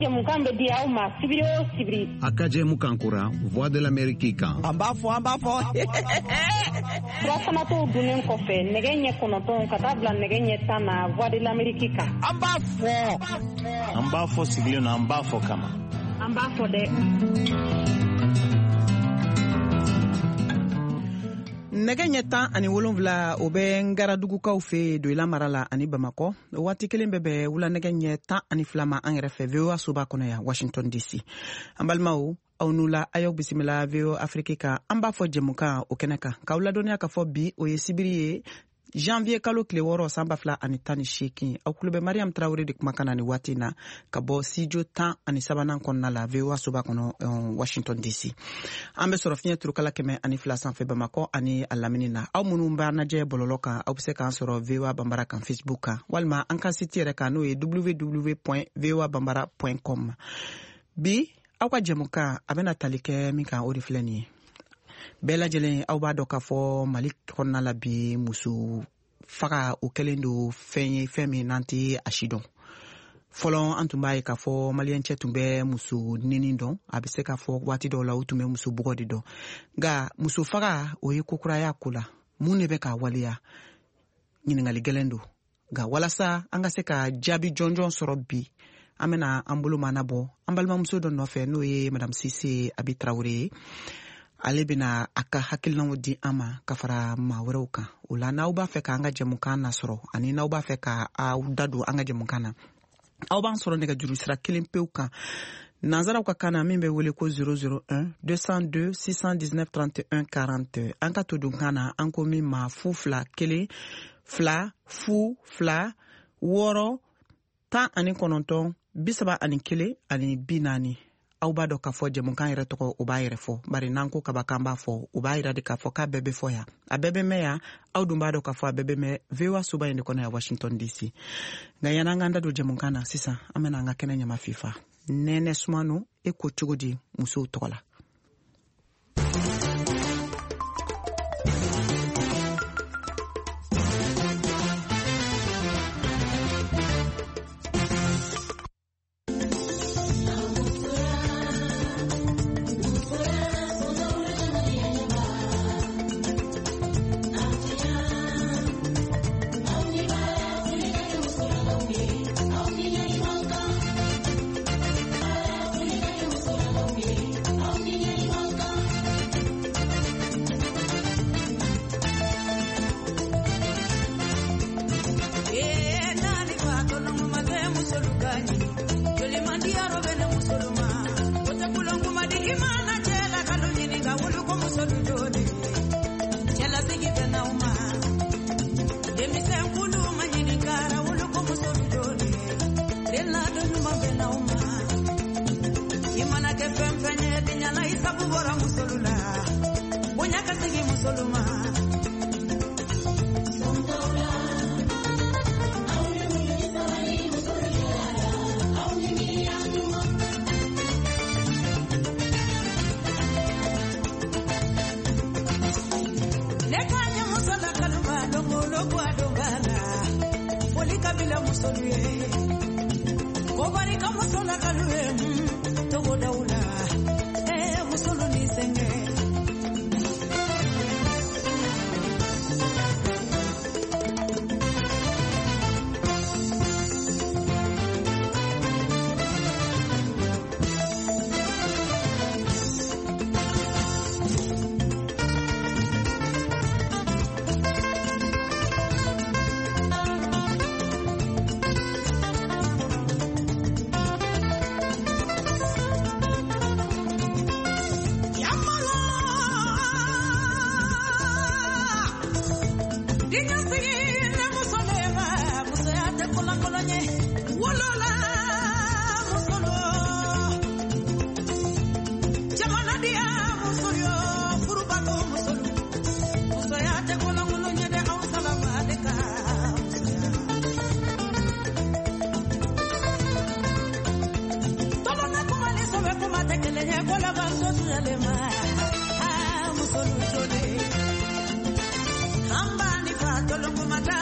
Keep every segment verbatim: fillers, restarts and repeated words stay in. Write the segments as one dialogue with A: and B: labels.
A: Mukambe dia uma sibiri o sibiri.
B: Akaje mukankura Voix de l'Amérique kan.
C: Ambafo ambafo.
A: Frasana to dunen kofe negenye konoton katabla negenye tana Voix de l'Amérique kan.
C: Ambafo.
D: Ambafo sibilio na ambafo kama.
A: Ambafo de.
C: Nɛgɛ ɲɛ tan ani wolonwula o bɛ Ngaradugukaw fɛ Doila mara la ani Bamakɔ waati kelen bɛ bɛn wula nɛgɛ ɲɛ tan ani fila ma an yɛrɛ fɛ V O A soba kɔnɔ yan Washington D C. An balimaw aw n'u la a y'aw bisimila V O A Afrique kan an b'a fɔ jɛmukan o kɛnɛ kan k'aw ladɔnniya k'a fɔ bi o ye sibiri ye janvier kalo tile wɔɔrɔ san ba fila ani tan ni seegin aw tulo bɛ Mariam Traoré de kumakan na ni waati na ka bɔ studio tan ani sabanan kɔnɔna la V O A soba kɔnɔ um, Washington D C. An bɛ sɔrɔ fiɲɛ turukala kɛmɛ ani fila sanfɛ Bamakɔ ani a lamini na aw minnu b'a lajɛ bɔlɔlɔ kan aw bɛ se k'an sɔrɔ V O A Banbara kan Facebook kan walima an ka site yɛrɛ kan n'o ye w w w point v o a banbara point com. Bi aw ka jɛmukan a bɛna tali kɛ min kan o de filɛ nin ye. Bɛɛ lajɛlen aw b'a dɔn k'a fɔ Mali kɔnɔna la bi muso faga o kɛlen don fɛn ye fɛn min n'an tɛ a si dɔn. Fɔlɔ an tun b'a ye k'a fɔ Maliyɛn cɛ tun bɛ muso neni dɔn a bɛ se k'a fɔ waati dɔw la u tun bɛ muso bugɔ de dɔn nka muso faga o ye kokuraya ko la mun de bɛ k'a waleya ɲininkali gɛlɛn don nka walasa an ka se ka jaabi jɔnjɔn sɔrɔ bi an bɛna an bolo mana bɔ an balimamuso dɔ nɔfɛ n'o ye Madame Sise Abi Traoré ye. Ale bɛna a ka hakilinaw di an ma ka fara maa wɛrɛw kan o la n'aw b'a fɛ k'an ka jɛmukan nasɔrɔ ani n'aw b'a fɛ k'aw da don an ka jɛmukan na aw b'an sɔrɔ nɛgɛjuru sira kelen pewu kan nanzaraw ka kan na min bɛ wele ko zéro zéro un deux cent deux six cent dix-neuf trente et un quarante an ka to dun kan na an ko min ma fu fila kelen fila fu fila wɔɔrɔ tan ani kɔnɔntɔn bi saba ani kelen ani bi naani. Aw b'a dɔn k'a fɔ jɛmukan yɛrɛ tɔgɔ o b'a yɛrɛ fɔ bari n'an ko kaba kan b'a fɔ o b'a yira de k'a fɔ k'a bɛɛ bɛ fɔ yan a bɛɛ bɛ mɛn yan aw dun b'a dɔn k'a fɔ a bɛɛ bɛ mɛn V O A soba in de kɔnɔ yan Washington D C. Nka yan'an k'an da don jɛmukan na sisan an bɛna an ka kɛnɛ ɲama fifa Nɛnɛ Sumano e ko cogo di musow tɔgɔ la.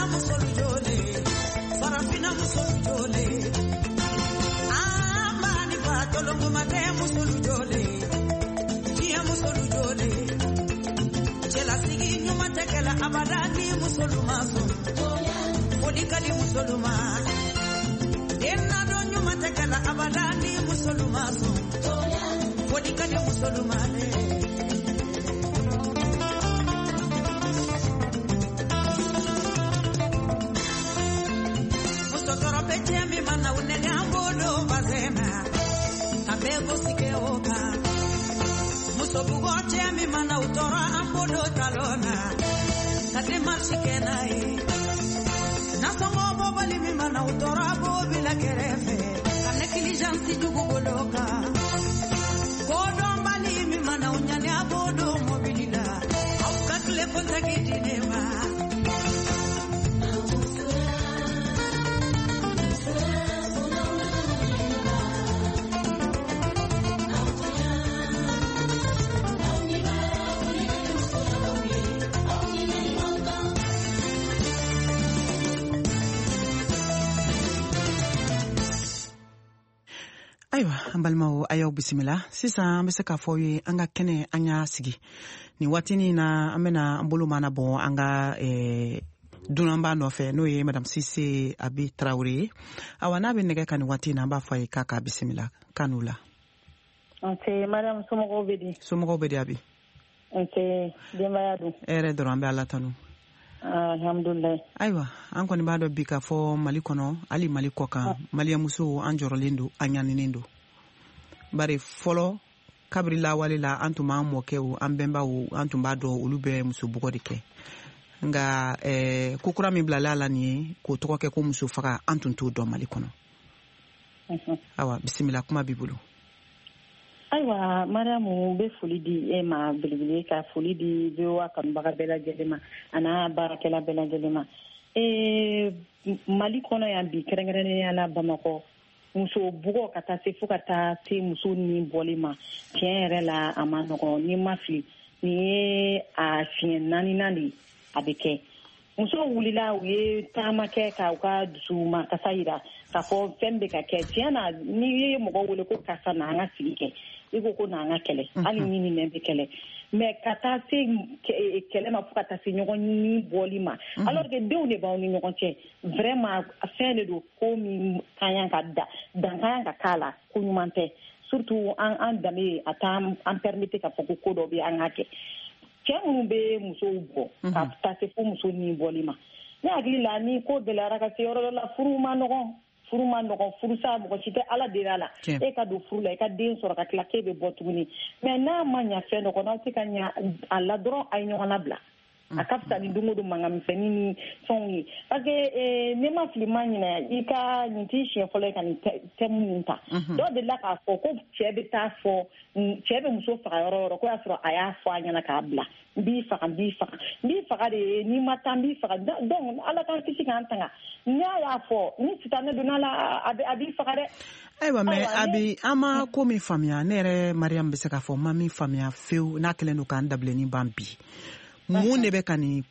E: Farafina musolu jole, ah mani tolonguma te musulu jole dia musulu jole jela sigi nyuma tekela abadani musulu maso folika di musulu ma denna do nyuma tekela abadani musulu maso folika di musulu ma Petemi mana unega bodo bazena abego sikeoka musobugo temi mana utora ambodo talona kate marshikena e nasongo bobali mi mana utora bo bila kerefe kane kilijansi jugu boloka kodo mbali mi mana unyane abodo mobilila au kakle kontaki dinema
C: Aywa ambalmawo ayaw bisimila sisan bese ka foye anga kene anya sigi ni watini na amena ambulu mana bon anga eh dunamba no fe no ye madame Sise Abi Traoré awana be nege kan watina ba foye kaka bisimila kanula
A: ante madame somogo bedi
C: somogo bedi abi
A: ante dembayadu
C: ere dorambe ala tanu
A: alhamdulillah
C: aywa an kɔni b'a dɔn bi ka fɔ Mali kɔnɔ ali Mali kɔ kan Maliyamuso an jɔrɔlen don an ɲaninen don bari fɔlɔ kabiri lawale la an tun b'an mɔkɛw an bɛnbaw an tun b'a dɔn olu bɛ muso bugɔ de kɛ nka eh, kokura min bilala la nin ye k'o tɔgɔ kɛ ko muso faga an tun t'o dɔn Mali kɔnɔ awa bisimila kuma b'i bolo
A: ayiwa Mariamu bɛ foli di e ma belebele ka foli di V O A kanubaga bɛɛ lajɛlen ma a n'a baarakɛla bɛɛ lajɛlen ma ee Mali kɔnɔ yan bi kɛrɛnkɛrɛnnenya la Bamakɔ muso bugɔ ka taa se fo ka taa se muso ni bɔli ma tiɲɛ yɛrɛ la a ma nɔgɔn ni ma fili ni ye a fiɲɛ naaninan de a bɛ kɛ muso wulila u ye taama kɛ ka u ka dusu ma kasa yira k'a fɔ fɛn bɛ ka kɛ tiɲɛ na n'i ye mɔgɔ wele ko kasa na an ka sigi kɛ i ko ko na an ka kɛlɛ hali ni ni nɛn bɛ kɛlɛ mais ka taa se kɛlɛ ma fo ka taa se ɲɔgɔn ni bɔli ma alors que denw de b'aw ni ɲɔgɔn cɛ vraiment fɛn de don ko min ka yan ka da dan ka yan ka k'a la ko ɲuman tɛ surtout an an danbe a t'an an permettre k'a fɔ ko ko dɔ bɛ an ka kɛ cɛ minnu bɛ musow bɔ ka taa se fo muso ni bɔli ma ne hakili la ni ko gɛlɛyara ka se yɔrɔ dɔ la furu ma nɔgɔn furu ma nɔgɔn furu sa mɔgɔ si tɛ ala deli a la e ka don furu la i ka den sɔrɔ ka tila k'e bɛ bɔ tuguni mais n'a ma ɲa fɛn dɔ kɔnɔ aw tɛ ka ɲa a la dɔrɔn a ye ɲɔgɔn labila a ka fisa ni don o don mankanmisɛnnin ni fɛnw ye parce que ne ma fili ma ɲinɛ i ka nin t'i siɲɛ fɔlɔ ye ka nin thème nin ta dɔw delila k'a fɔ ko cɛ bɛ taa fɔ cɛ bɛ muso faga yɔrɔ yɔrɔ ko y'a sɔrɔ a y'a fɔ a ɲɛna k'a bila n b'i faga n b'i faga n b'i faga de ye n'i ma taa n b'i faga donc ala k'an kisi k'an tanga n'a y'a fɔ ni sitanɛ donna la a b'i faga dɛ.
C: Ayiwa mais Abi an ma ko min faamuya ne yɛrɛ Mariam bɛ se k'a fɔ n ma min faamuya fewu n'a kɛlen don k'an dabileni ban bi mun de bɛ ka nin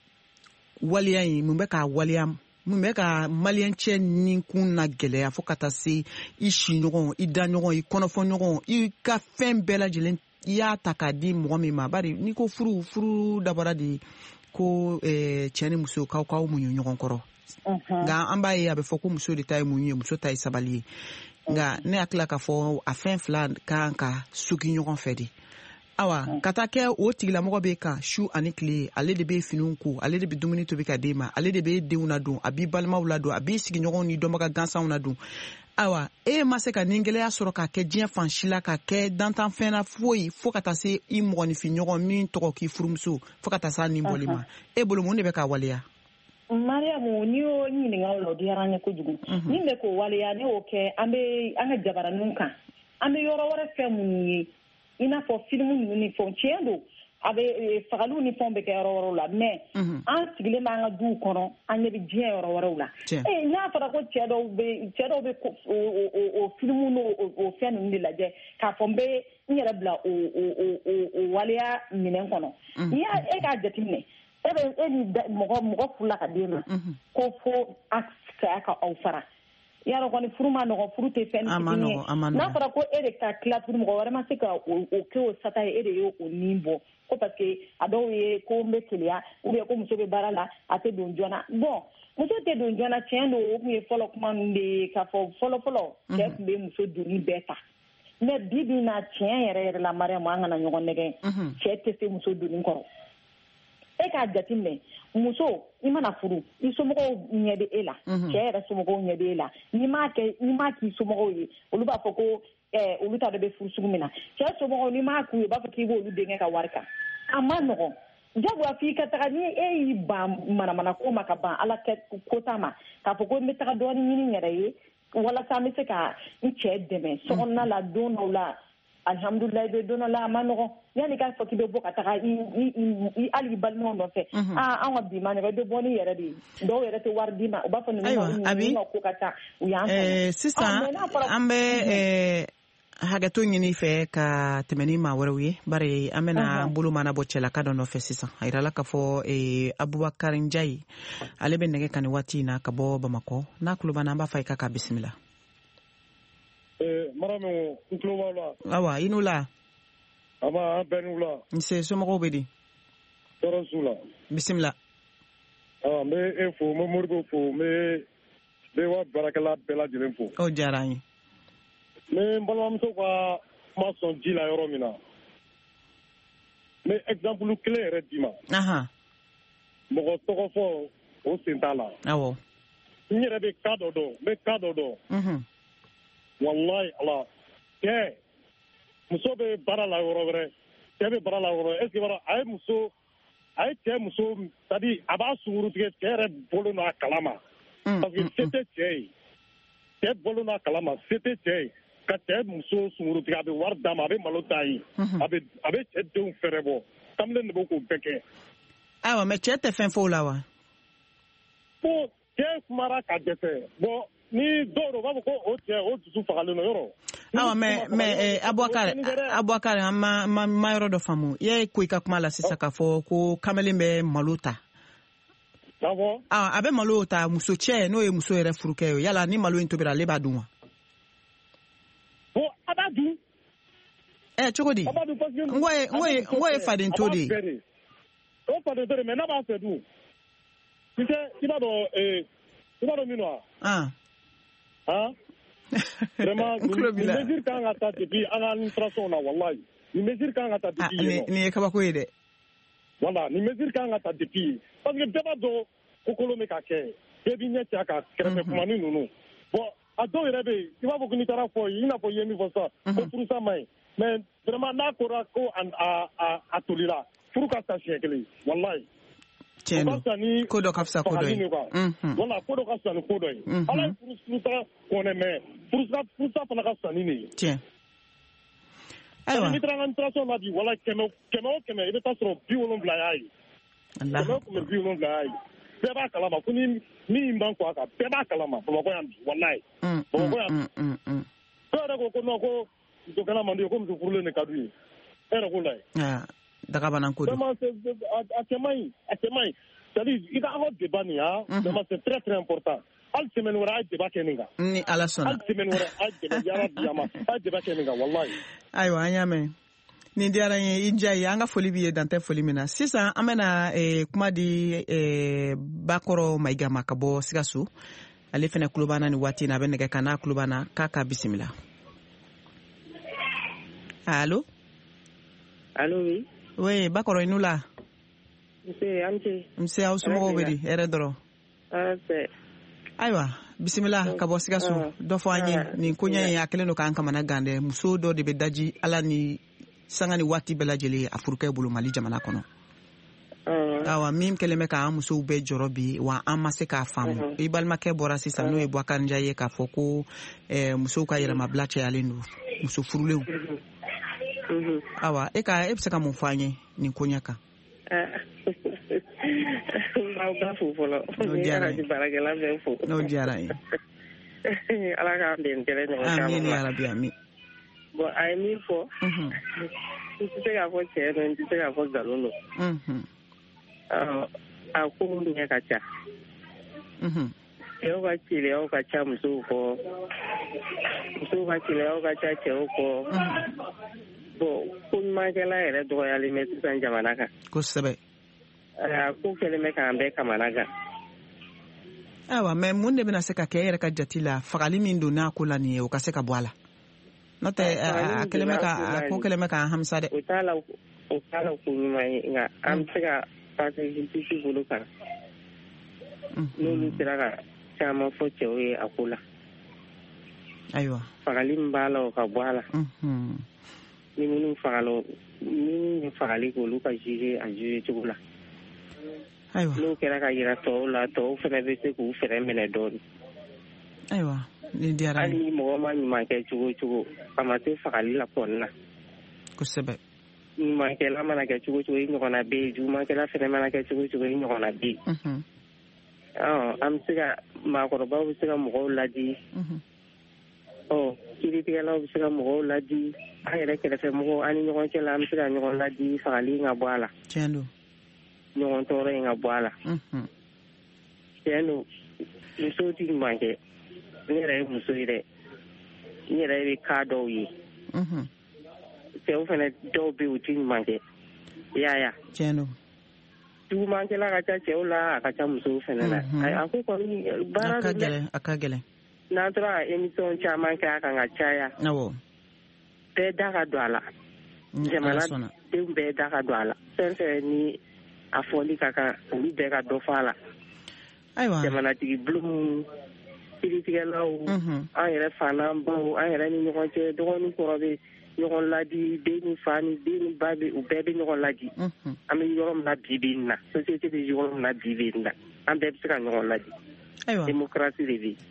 C: waliya in mun bɛ ka waliya mun bɛ ka maliyɛn cɛ ni kun na gɛlɛya fo ka taa se i siɲɔgɔn i daɲɔgɔn i kɔnɔfɔɲɔgɔn i ka fɛn bɛɛ lajɛlen i y'a ta k'a di mɔgɔ min ma bari n'i ko furu furu dabɔra de ko cɛ ni muso k'aw k'aw muɲu ɲɔgɔn kɔrɔ nka an b'a ye a bɛ fɔ ko muso de ta ye muɲu ye muso ta ye sabali ye nka ne hakili la k'a fɔ a fɛn fila kan ka sugi ɲɔgɔn fɛ de awa ka taa kɛ o tigilamɔgɔ bɛ kan su ani tile ale de bɛ finiw ko ale de bɛ dumuni tobi ka d'e ma ale de bɛ denw ladon a b'i balimaw ladon a b'i sigiɲɔgɔnw ni dɔnbaga gansanw ladon awa e ma se ka nin gɛlɛya sɔrɔ k'a kɛ diɲɛ fan si la ka kɛ dantanfɛn na foyi fo ka taa se i mɔgɔninfin ɲɔgɔn min tɔgɔ k'i furumuso fo ka taa se a nin bɔli ma e bolo mun de bɛ ka waleya.
A: Mariamu n'i y'o ɲininka o la o diyara n ye kojugu min bɛ k'o waleya ne y'o kɛ an bɛ an ka jabaraninw kan an bɛ yɔrɔ wɛrɛ fɛn minnu ye i n'a fɔ filimu ninnu ni fɛnw tiɲɛ don a bɛ fagaliw ni fɛnw bɛ kɛ yɔrɔ wɛrɛw la mais an sigilen b'an ka duw kɔnɔ an ɲɛ bɛ diɲɛ yɔrɔ wɛrɛw la ee n'a fɔra ko cɛ dɔw bɛ cɛ dɔw bɛ o filimu n'o fɛn ninnu de lajɛ k'a fɔ n bɛ n yɛrɛ bila o waleya minɛn kɔnɔ n'i y'a e k'a jateminɛ e bɛ e ni mɔgɔ mɔgɔ furula ka den ma ko fo a saya ka aw fara yaro kɔni furu ma nɔgɔ furu tɛ fɛn fitinin ye n'a fɔra ko e de ka tila tuguni mɔgɔ wɛrɛ ma se ka o kɛ o sata ye e de ye o nin bɔ ko parce que a dɔw ye ko n bɛ keleya ou bien ko muso bɛ baara la a tɛ don joona bon muso tɛ don joona tiɲɛ don o tun ye fɔlɔ kuma ninnu de ye k'a fɔ fɔlɔ fɔlɔ cɛ tun bɛ muso donni bɛɛ ta mais bi bi na tiɲɛ yɛrɛ yɛrɛ la Mariam an kana ɲɔgɔn nɛgɛn cɛ tɛ se muso donni kɔrɔ e k'a jateminɛ muso i mana furu i somɔgɔw ɲɛ bɛ e la cɛ yɛrɛ somɔgɔw ɲɛ bɛ e la n'i m'a kɛ n'i m'a k'i somɔgɔw ye olu b'a fɔ ko ɛɛ olu ta dɔ bɛ furu sugu min na cɛ somɔgɔw n'i m'a k'u ye u b'a fɔ k'i b'olu denkɛ ka wari kan a ma nɔgɔn jagoya f'i ka taga ni e y'i ban manamana ko ma ka ban ala kɛ ko ta ma k'a fɔ ko n bɛ taga dɔɔnin ɲini n yɛrɛ ye walasa n bɛ se ka n cɛ dɛmɛ sokɔnɔna la don dɔw la alhamdulilayi bɛ don dɔ la a ma nɔgɔn yanni k'a fɔ k'i bɛ bɔ ka taga i hali i balimaw nɔfɛ aa an ka bi ma nɔgɔn i bɛ bɔ ni yɛrɛ de ye dɔw yɛrɛ tɛ wari d'i ma u b'a fɔ ninnu ka ko ka ca u y'an
C: fɔ sisan an bɛ hakɛto ɲini fɛ ka tɛmɛ ni maa wɛrɛw ye bari an bɛna bolo mana bɔ cɛlaka dɔ nɔfɛ sisan a yirala k'a fɔ Abubakar Njayi ale bɛ nɛgɛ kan ni waati in na ka bɔ Bamakɔ n'a tulo b'an na an b'a fɔ i ka k'a bisimila.
F: Maramu n tulo b'aw la.
C: Awa i n'u la.
F: Aba an bɛɛ n'u la.
C: Nse somɔgɔw bɛ di.
F: Tɔɔrɔ s'u la.
C: Bisimila.
F: N bɛ e fo n bɛ Moribo fo n bɛ n bɛ wa baarakɛla bɛɛ lajɛlen fo.
C: O diyara an ye.
F: N bɛ n balimamuso ka kuma sɔn ji la yɔrɔ min na n bɛ exemple kelen yɛrɛ d'i ma. Mɔgɔ tɔgɔ fɔ o sen t'a la.
C: Awɔ.
F: N yɛrɛ bɛ cas dɔ dɔn n bɛ cas dɔ dɔn. Wallahi ala cɛ muso bɛ baara la yɔrɔ wɛrɛ cɛ bɛ baara la yɔrɔ est-ce que bara a ye muso a ye cɛ muso c'est à dire a b'a sunguru tigɛ cɛ yɛrɛ bolo n'a kalama parce que se tɛ cɛ ye cɛ bolo n'a kalama se tɛ cɛ ye ka cɛ muso sunguru tigɛ a bɛ wari d'a ma a bɛ malo t'a ye a bɛ a bɛ cɛ denw fɛrɛ bɔ kamalen de b'o k'o bɛɛ kɛ.
C: Ayiwa mais cɛ tɛ fɛn fɔ o la wa.
F: Bon cɛ kumara ka dɛsɛ bon ni dɔw b'a fɔ ko o cɛ o dusu fagalen don yɔrɔ.
C: Awɔ mais mais Abubakar Abubakar an ma ma yɔrɔ dɔ faamu i ye ko i ka kuma la sisan k'a fɔ ko kamalen bɛ malo ta.
F: Awɔ.
C: Ah a bɛ malo ta muso cɛ n'o ye muso yɛrɛ furukɛ ye yala ni malo in tobira ale b'a dun wa.
F: Bon a b'a dun.
C: Ɛ cogo di.
F: A b'a dun parce que.
C: N ko ye n ko ye n ko ye faden to de ye.
F: O faden to de mais n'a b'a fɛ dun. Tu sais i b'a dɔn ee i b'a dɔn min wa.
C: Ah.
F: Ah. Vraiment ni mesure kan ka ta depuis an ka administration na wallahi ni mesure kan ka ta depuis yen.
C: Ni ye kabako ye dɛ.
F: Voilà ni mesure kan ka ta depuis parce que bɛɛ b'a dɔn ko kolon bɛ ka kɛ bɛɛ b'i ɲɛ cɛ a kan kɛrɛfɛ kumani ninnu bon a dɔw yɛrɛ bɛ yen i b'a fɔ ko n'i taara fɔ i n'a fɔ i ye min fɔ sisan ko furusa ma ɲi mais vraiment n'a kora ko a a a tolila furu ka sa siɲɛ kelen wallahi.
C: Tiɲɛ don ko dɔ ka fisa ko dɔ ye.
F: Wala ko dɔ ka fisa ni ko dɔ ye. Ala ye furusa kɔnɛ mais furusa furusa fana ka fisa ni nin ye.
C: Tiɲɛ. Ayiwa.
F: N'i taara an ka administration na bi wala kɛmɛ kɛmɛ o kɛmɛ i bɛ taa sɔrɔ bi wolonwula y'a ye. Kɛmɛ o kɛmɛ bi wolonwula y'a ye. Bɛɛ b'a kalama ko ni min man kɔ a kan bɛɛ b'a kalama Bamakɔ yan bi walayi. Bamakɔ yan. Dɔw yɛrɛ ko ko non ko muso kɛnɛ man di ye ko muso furulen de ka d'u ye. E yɛrɛ k'o layɛ.
C: Dagabana ko don.
F: Vraiment a cɛ man ɲi a cɛ man ɲi c'est-à-dire i ka an ka débat nin ah vraiment c'est très très important hali semaine wɛrɛ a ye débat kɛ nin kan.
C: Ni Ala sɔnna.
F: Hali semaine wɛrɛ a ye débat yarabi a ma a ye débat kɛ nin kan walayi.
C: Ayiwa an y'a mɛn. Nin diyara n ye i Njayi an ka foli b'i ye dan tɛ foli min na sisan an bɛna kuma di Bakɔrɔ Mayiga ma ka bɔ Sikaso ale fana tulo b'an na nin waati in na a bɛ nɛgɛ kan n'a tulo b'an na k'a k'a bisimila. Allo.
G: Allo oui.
C: Oui, Bakɔrɔ i n'u la.
G: Nse an ce.
C: Nse aw somɔgɔw bɛ di hɛrɛ dɔrɔn.
G: Nse.
C: Ayiwa bisimila ka bɔ Sikaso dɔ fɔ an ye nin koɲɛ in a kɛlen don k'an kamana gan dɛ muso dɔ de bɛ daji ala ni sanga ni waati bɛɛ lajɛlen a furukɛ bolo Mali jamana kɔnɔ. Awa min kɛlen bɛ k'an musow bɛɛ jɔrɔ bi wa an ma se k'a faamu i balimakɛ bɔra sisan n'o ye Bubakar Njayi ye k'a fɔ ko musow ka yɛlɛmabila cɛyalen don muso furulenw. Awa e ka e bɛ se ka mun fɔ an ye nin koɲɛ kan.
G: N'aw ka fo fɔlɔ.
C: N'o diyara n ye.
G: Baarakɛla bɛ fo.
C: N'o diyara n ye.
G: Ala k'an bɛn tɛrɛ ɲɔgɔn kan.
C: Amiina yarabi amiina.
G: Bon a ye min fɔ. N tɛ se k'a fɔ cɛ don n tɛ se k'a fɔ nkalon don. A ko ɲɛ ka ca. cɛw ka keleyaw ka ca musow kɔ musow ka keleyaw ka ca cɛw kɔ bon ko ɲumankɛla yɛrɛ dɔgɔyalen bɛ sisan jamana kan
C: kosɛbɛ
G: ko kɛlen bɛ k'an bɛɛ kamana gan
C: ayiwa mɛ mun de bɛna se ka kɛ e yɛrɛ ka jati la fagali min don n'a ko la nin ye o ka se ka bɔ a la n'o tɛ a kɛlen bɛ ka a ko kɛlen bɛ k'an hamisa dɛ
G: o t'a la o t'a la ko ɲuman ye nka an bɛ se ka pasisi bolo kan n'olu sera ka caman fɔ cɛw ye a ko la
C: ayiwa
G: fagali min b'a la o ka bɔ a la ni minnu fagali ni fagali k'olu ka juge a juge cogo la
C: ayiwa
G: n'o kɛra ka yira tɔw la tɔw fana bɛ se k'u fɛrɛ minɛ dɔɔnin
C: ayiwa ni diyara
G: hali ni mɔgɔ ma ɲuman kɛ cogo o cogo a ma se fagali la kɔni na
C: kosɛbɛ
G: ɲumankɛla mana kɛ cogo o cogo i ɲɔgɔnna bɛ yen jugumankɛla fana mana kɛ cogo o cogo i ɲɔgɔnna bɛ yen an bɛ se ka maakɔrɔbaw bɛ se ka mɔgɔw ladi ɔ kiiritigɛlaw bɛ se ka mɔgɔw ladi an yɛrɛ kɛrɛfɛ mɔgɔw an ni ɲɔgɔn cɛ la an bɛ se ka ɲɔgɔn ladi fagali in ka bɔ a la
C: tiɲɛ don
G: ɲɔgɔn tɔɔrɔ in ka bɔ a la tiɲɛ don musow tɛ ɲuman kɛ ne yɛrɛ ye muso ye dɛ ne yɛrɛ bɛ ka dɔw ye cɛw fana dɔw bɛ yen u tɛ ɲuman kɛ i y'a ye
C: tiɲɛ don
G: jugumankɛla ka ca cɛw la a ka ca musow fana la a ko kɔni baara
C: a ka gɛlɛn a ka gɛlɛn
G: n'an tora émission caman kɛ a kan ka caya
C: awɔ
G: bɛɛ da ka don a la jamana denw bɛɛ da ka don a la fɛn fɛn ni a fɔli ka kan olu bɛɛ ka dɔ fɔ a la
C: ayiwa
G: jamanatigi bulon kiiritigɛlaw an yɛrɛ fanan baw an yɛrɛ ni ɲɔgɔn cɛ dɔgɔnin kɔrɔ bɛ ɲɔgɔn ladi den ni fa ni den ni ba bɛ u bɛɛ bɛ ɲɔgɔn ladi an bɛ yɔrɔ min na bi bi in na société bɛ yɔrɔ min na bi bi in na an bɛɛ bɛ se ka ɲɔgɔn ladi
C: ayiwa
G: démocratie de bɛ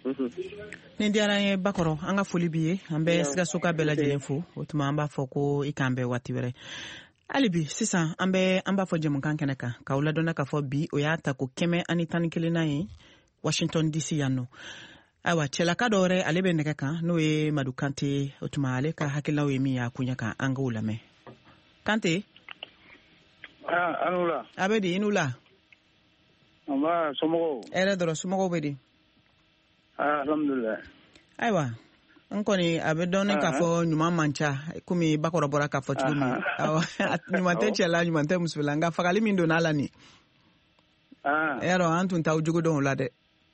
C: nin diyara an ye Bakɔrɔ an ka foli b'i ye an bɛ Sikaso ka bɛɛ lajɛlen fo o tuma an b'a fɔ ko i k'an bɛɛ waati wɛrɛ hali bi sisan an bɛ an b'a fɔ jɛmukan kɛnɛ kan k'aw ladɔnna k'a fɔ bi o y'a ta ko kɛmɛ ani tan ni kelenna ye Washington D C yan nɔ ayiwa cɛlaka dɔ wɛrɛ ale bɛ nɛgɛ kan n'o ye Madu Kante o tuma ale ka hakililaw ye min y'a kunya kan an k'o lamɛn Kante
H: ah anu la
C: a bɛ di i n'u la
H: an b'a somɔgɔw
C: hɛrɛ dɔrɔn somɔgɔw bɛ di
H: ah alhamdulillah
C: ayiwa n kɔni a bɛ dɔn k'a fɔ ɲuman man ca komi Bakɔrɔ bɔra k'a fɔ cogo min ɲuman tɛ cɛ la ɲuman tɛ muso la nka fagali min donna a la nin yarɔ an tun t'aw jogo dɔn o la dɛ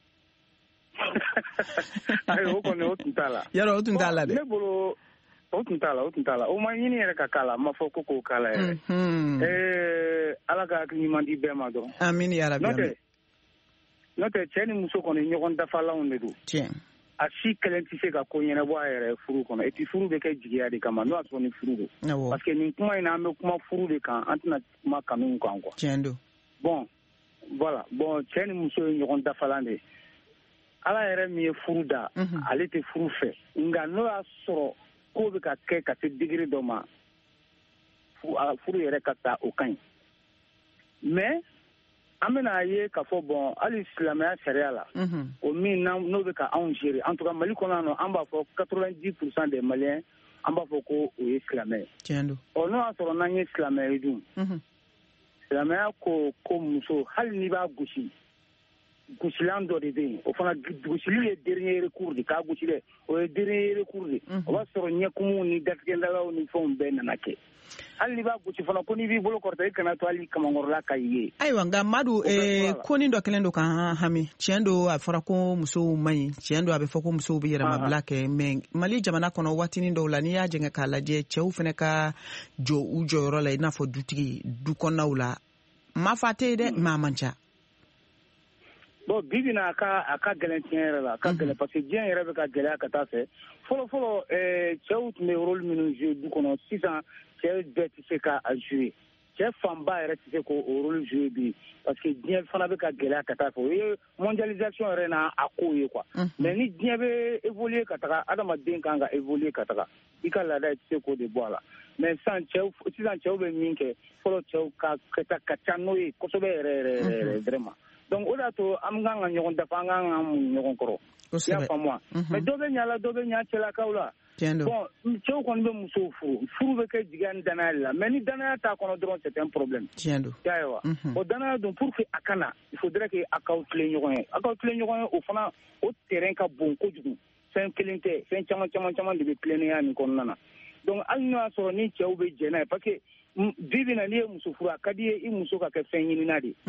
H: ayi o kɔni o tun t'a la
C: yarɔ o tun t'a la dɛ
H: ne bolo o tun t'a la o tun t'a la o ma ɲini yɛrɛ ka k'a la n ma fɔ ko k'o k'a la yɛrɛ ee ala ka hakili ɲuman di bɛɛ ma dɔrɔn
C: amina yarabi
H: n'o tɛ n'o tɛ cɛ ni muso kɔni ɲɔgɔn dafalanw de don
C: tiɲɛ
H: a si kelen tɛ se ka ko ɲɛnabɔ a yɛrɛ furu kɔnɔ et puis furu bɛ kɛ jigiya de kama n'o y'a sɔrɔ ni furu don parce que nin kuma in na an bɛ kuma furu de kan an tɛna kuma kanu kan quoi
C: tiɲɛ don
H: bon voilà bon cɛ ni muso ye ɲɔgɔn dafalan de ala yɛrɛ min ye furu da ale tɛ furu fɛ nka n'o y'a sɔrɔ ko bɛ ka kɛ ka se degré dɔ ma furu yɛrɛ ka taa o ka ɲi mais an bɛna ye k'a fɔ bɔn hali silamɛya sariya la o min n'o bɛ ka anw gérer en tout cas Mali kɔnɔ yan nɔ an b'a fɔ quatre-vingt-dix pour cent des Maliens an b'a fɔ ko o ye silamɛ ye
C: tiɲɛ don
H: ɔ n'o y'a sɔrɔ n'an ye silamɛ ye dun silamɛya ko ko muso hali n'i b'a gosi gosilan dɔ de bɛ yen o fana gosili ye dernier recours de k'a gosi dɛ o ye dernier recours de o b'a sɔrɔ ɲɛkumuw ni datigɛdalaw ni fɛnw bɛɛ nana kɛ hali n'i b'a gosi fana ko n'i b'i bolo kɔrɔta i kana to hali kamankɔrɔla ka ye
C: ayiwa nka Madu konin dɔ kɛlen don k'an hami tiɲɛ don a fɔra ko musow man ɲi tiɲɛ don a bɛ fɔ ko musow bɛ yɛrɛmabila kɛ mais Mali jamana kɔnɔ waatinin dɔw la n'i y'a jɛngɛ k'a lajɛ cɛw fana ka jɔ u jɔyɔrɔ la i n'a fɔ dutigi du kɔnɔnaw la ma fa tɛ yen dɛ mais a man ca
H: bon bibi na a ka a ka gɛlɛn tiɲɛ yɛrɛ la a ka gɛlɛn parce que diɲɛ yɛrɛ bɛ ka gɛlɛya ka taa fɛ fɔlɔ fɔlɔ cɛw tun bɛ rôle minnu jouer du kɔnɔ sisan cɛ bɛɛ tɛ se ka a jouer cɛ fanba yɛrɛ tɛ se k'o rôle jouer bi parce que diɲɛ fana bɛ ka gɛlɛya ka taa fɛ o ye mondialisation yɛrɛ n'a a ko ye quoi mais ni diɲɛ bɛ évoluer ka taga adamaden kan ka évoluer ka taga i ka laada i tɛ se k'o de bɔ a la mais sisan cɛw sisan cɛw bɛ min kɛ fɔlɔ cɛw ka kɛta ka ca n'o ye kosɛbɛ yɛrɛ yɛrɛ yɛrɛ vraiment donc o da to am kan ka ɲɔgɔn dafa an kan ka mun ɲɔgɔn kɔrɔ y'a faamuya mais dɔ bɛ ɲa la dɔ bɛ ɲa cɛlakaw la bon cɛw kɔni bɛ musow furu furu bɛ kɛ jigiya ni danaya de la mais ni danaya t'a kɔnɔ dɔrɔn c'est un problème y'a ye wa o danaya dun pour que a ka na il faudrait que a k'aw tilen ɲɔgɔn ye a k'aw tilen ɲɔgɔn ye o fana o terrain ka bon kojugu fɛn kelen tɛ fɛn caman caman caman de bɛ tilennenya nin kɔnɔna na donc hali n'o y'a sɔrɔ ni cɛw bɛ jɛ n'a ye parce que bi bi na n'i ye muso furu a ka di ye i muso ka kɛ fɛn ɲinina de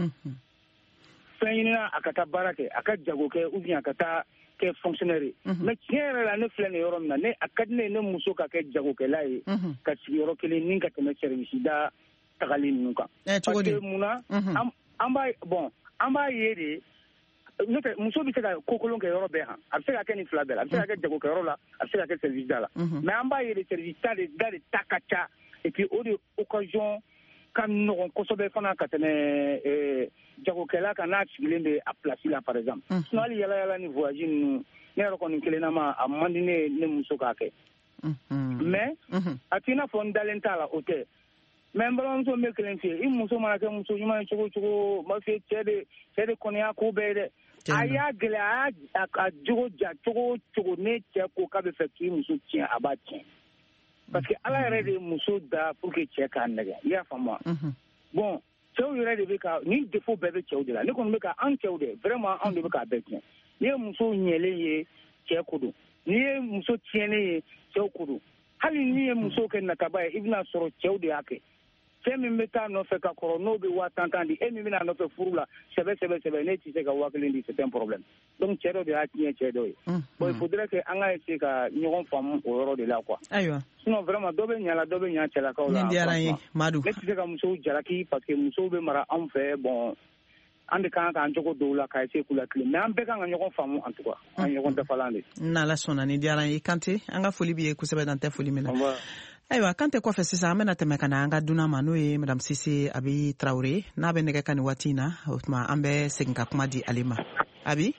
H: fɛn ɲinina a ka taa baara kɛ a ka jago kɛ ou bien a ka taa kɛ fonctionnaire ye mais tiɲɛ yɛrɛ la ne filɛ nin yɔrɔ min na ne a ka di ne ye ne muso ka kɛ jagokɛla ye ka sigi yɔrɔ kelen ni ka tɛmɛ service da tagali ninnu kan parce que munna an b'a bon an b'a ye de n'o tɛ muso bɛ se ka ko kolon kɛ yɔrɔ bɛɛ han a bɛ se ka kɛ nin fila bɛɛ la a bɛ se ka kɛ jagokɛyɔrɔ la a bɛ se ka kɛ service da la mais an b'a ye de service da de da de ta ka ca et puis o de occasion ka nɔgɔn kosɛbɛ fana ka tɛmɛ jagokɛla kan n'a sigilen bɛ a place la par exemple sinon hali yala yala ni voyage ninnu ne yɛrɛ kɔni kelenna ma a man di ne ne muso k'a kɛ mais a t'i n'a fɔ n dalen t'a la o tɛ mais n balimamuso n bɛ kelen f'i ye i muso mana kɛ muso ɲuman ye cogo o cogo ma f'i ye cɛ de cɛ de kɔni y'a ko bɛɛ ye dɛ a y'a gɛlɛya a y'a a jogo ja cogo o cogo ne cɛ ko k'a bɛ fɛ k'i muso tiɲɛ a b'a tiɲɛ parce que ala yɛrɛ de ye muso da pour que cɛ k'a nɛgɛ i y'a faamuya bon cɛw yɛrɛ de bɛ ka nin défaut bɛɛ bɛ cɛw de la ne kɔni bɛ ka an cɛw de vraiment anw de bɛ k'a bɛɛ tiɲɛ n'i ye muso ɲɛlen ye cɛ ko don n'i ye muso tiɲɛlen ye cɛw ko don hali n'i ye muso kɛ nataba ye i bɛna sɔrɔ cɛw de y'a kɛ cɛ min bɛ taa nɔfɛ ka kɔrɔ n'o bɛ waa tan tan di e min bɛna nɔfɛ furu la sɛbɛ sɛbɛ sɛbɛ ne tɛ se ka waa kelen di c'est un problème donc cɛ dɔ de y'a tiɲɛ cɛ dɔ ye bon il faudrait que an ka essayer ka ɲɔgɔn faamu o yɔrɔ de la quoi
C: ayiwa
H: sinon vraiment dɔ bɛ ɲa la dɔ bɛ ɲa cɛlakaw la
C: nin diyara n ye Madu
H: ne tɛ se ka musow jalaki parce que musow bɛ mara anw fɛ bon an de kan k'an cogo dɔw la ka essayer k'u lakile mais an bɛɛ kan ka ɲɔgɔn faamu en tout cas an ɲɔgɔn dafalan de
C: n'ala sɔnna nin diyara n ye Kante an ka foli b'i ye kosɛbɛ dan tɛ foli min na ayiwa Kante kɔfɛ sisan an bɛna tɛmɛ ka na an ka dunan ma n'o ye Madame Sise Abi Traoré n'a bɛ nɛgɛ ka nin waati in na o tuma an bɛ segin ka kuma di ale ma Abi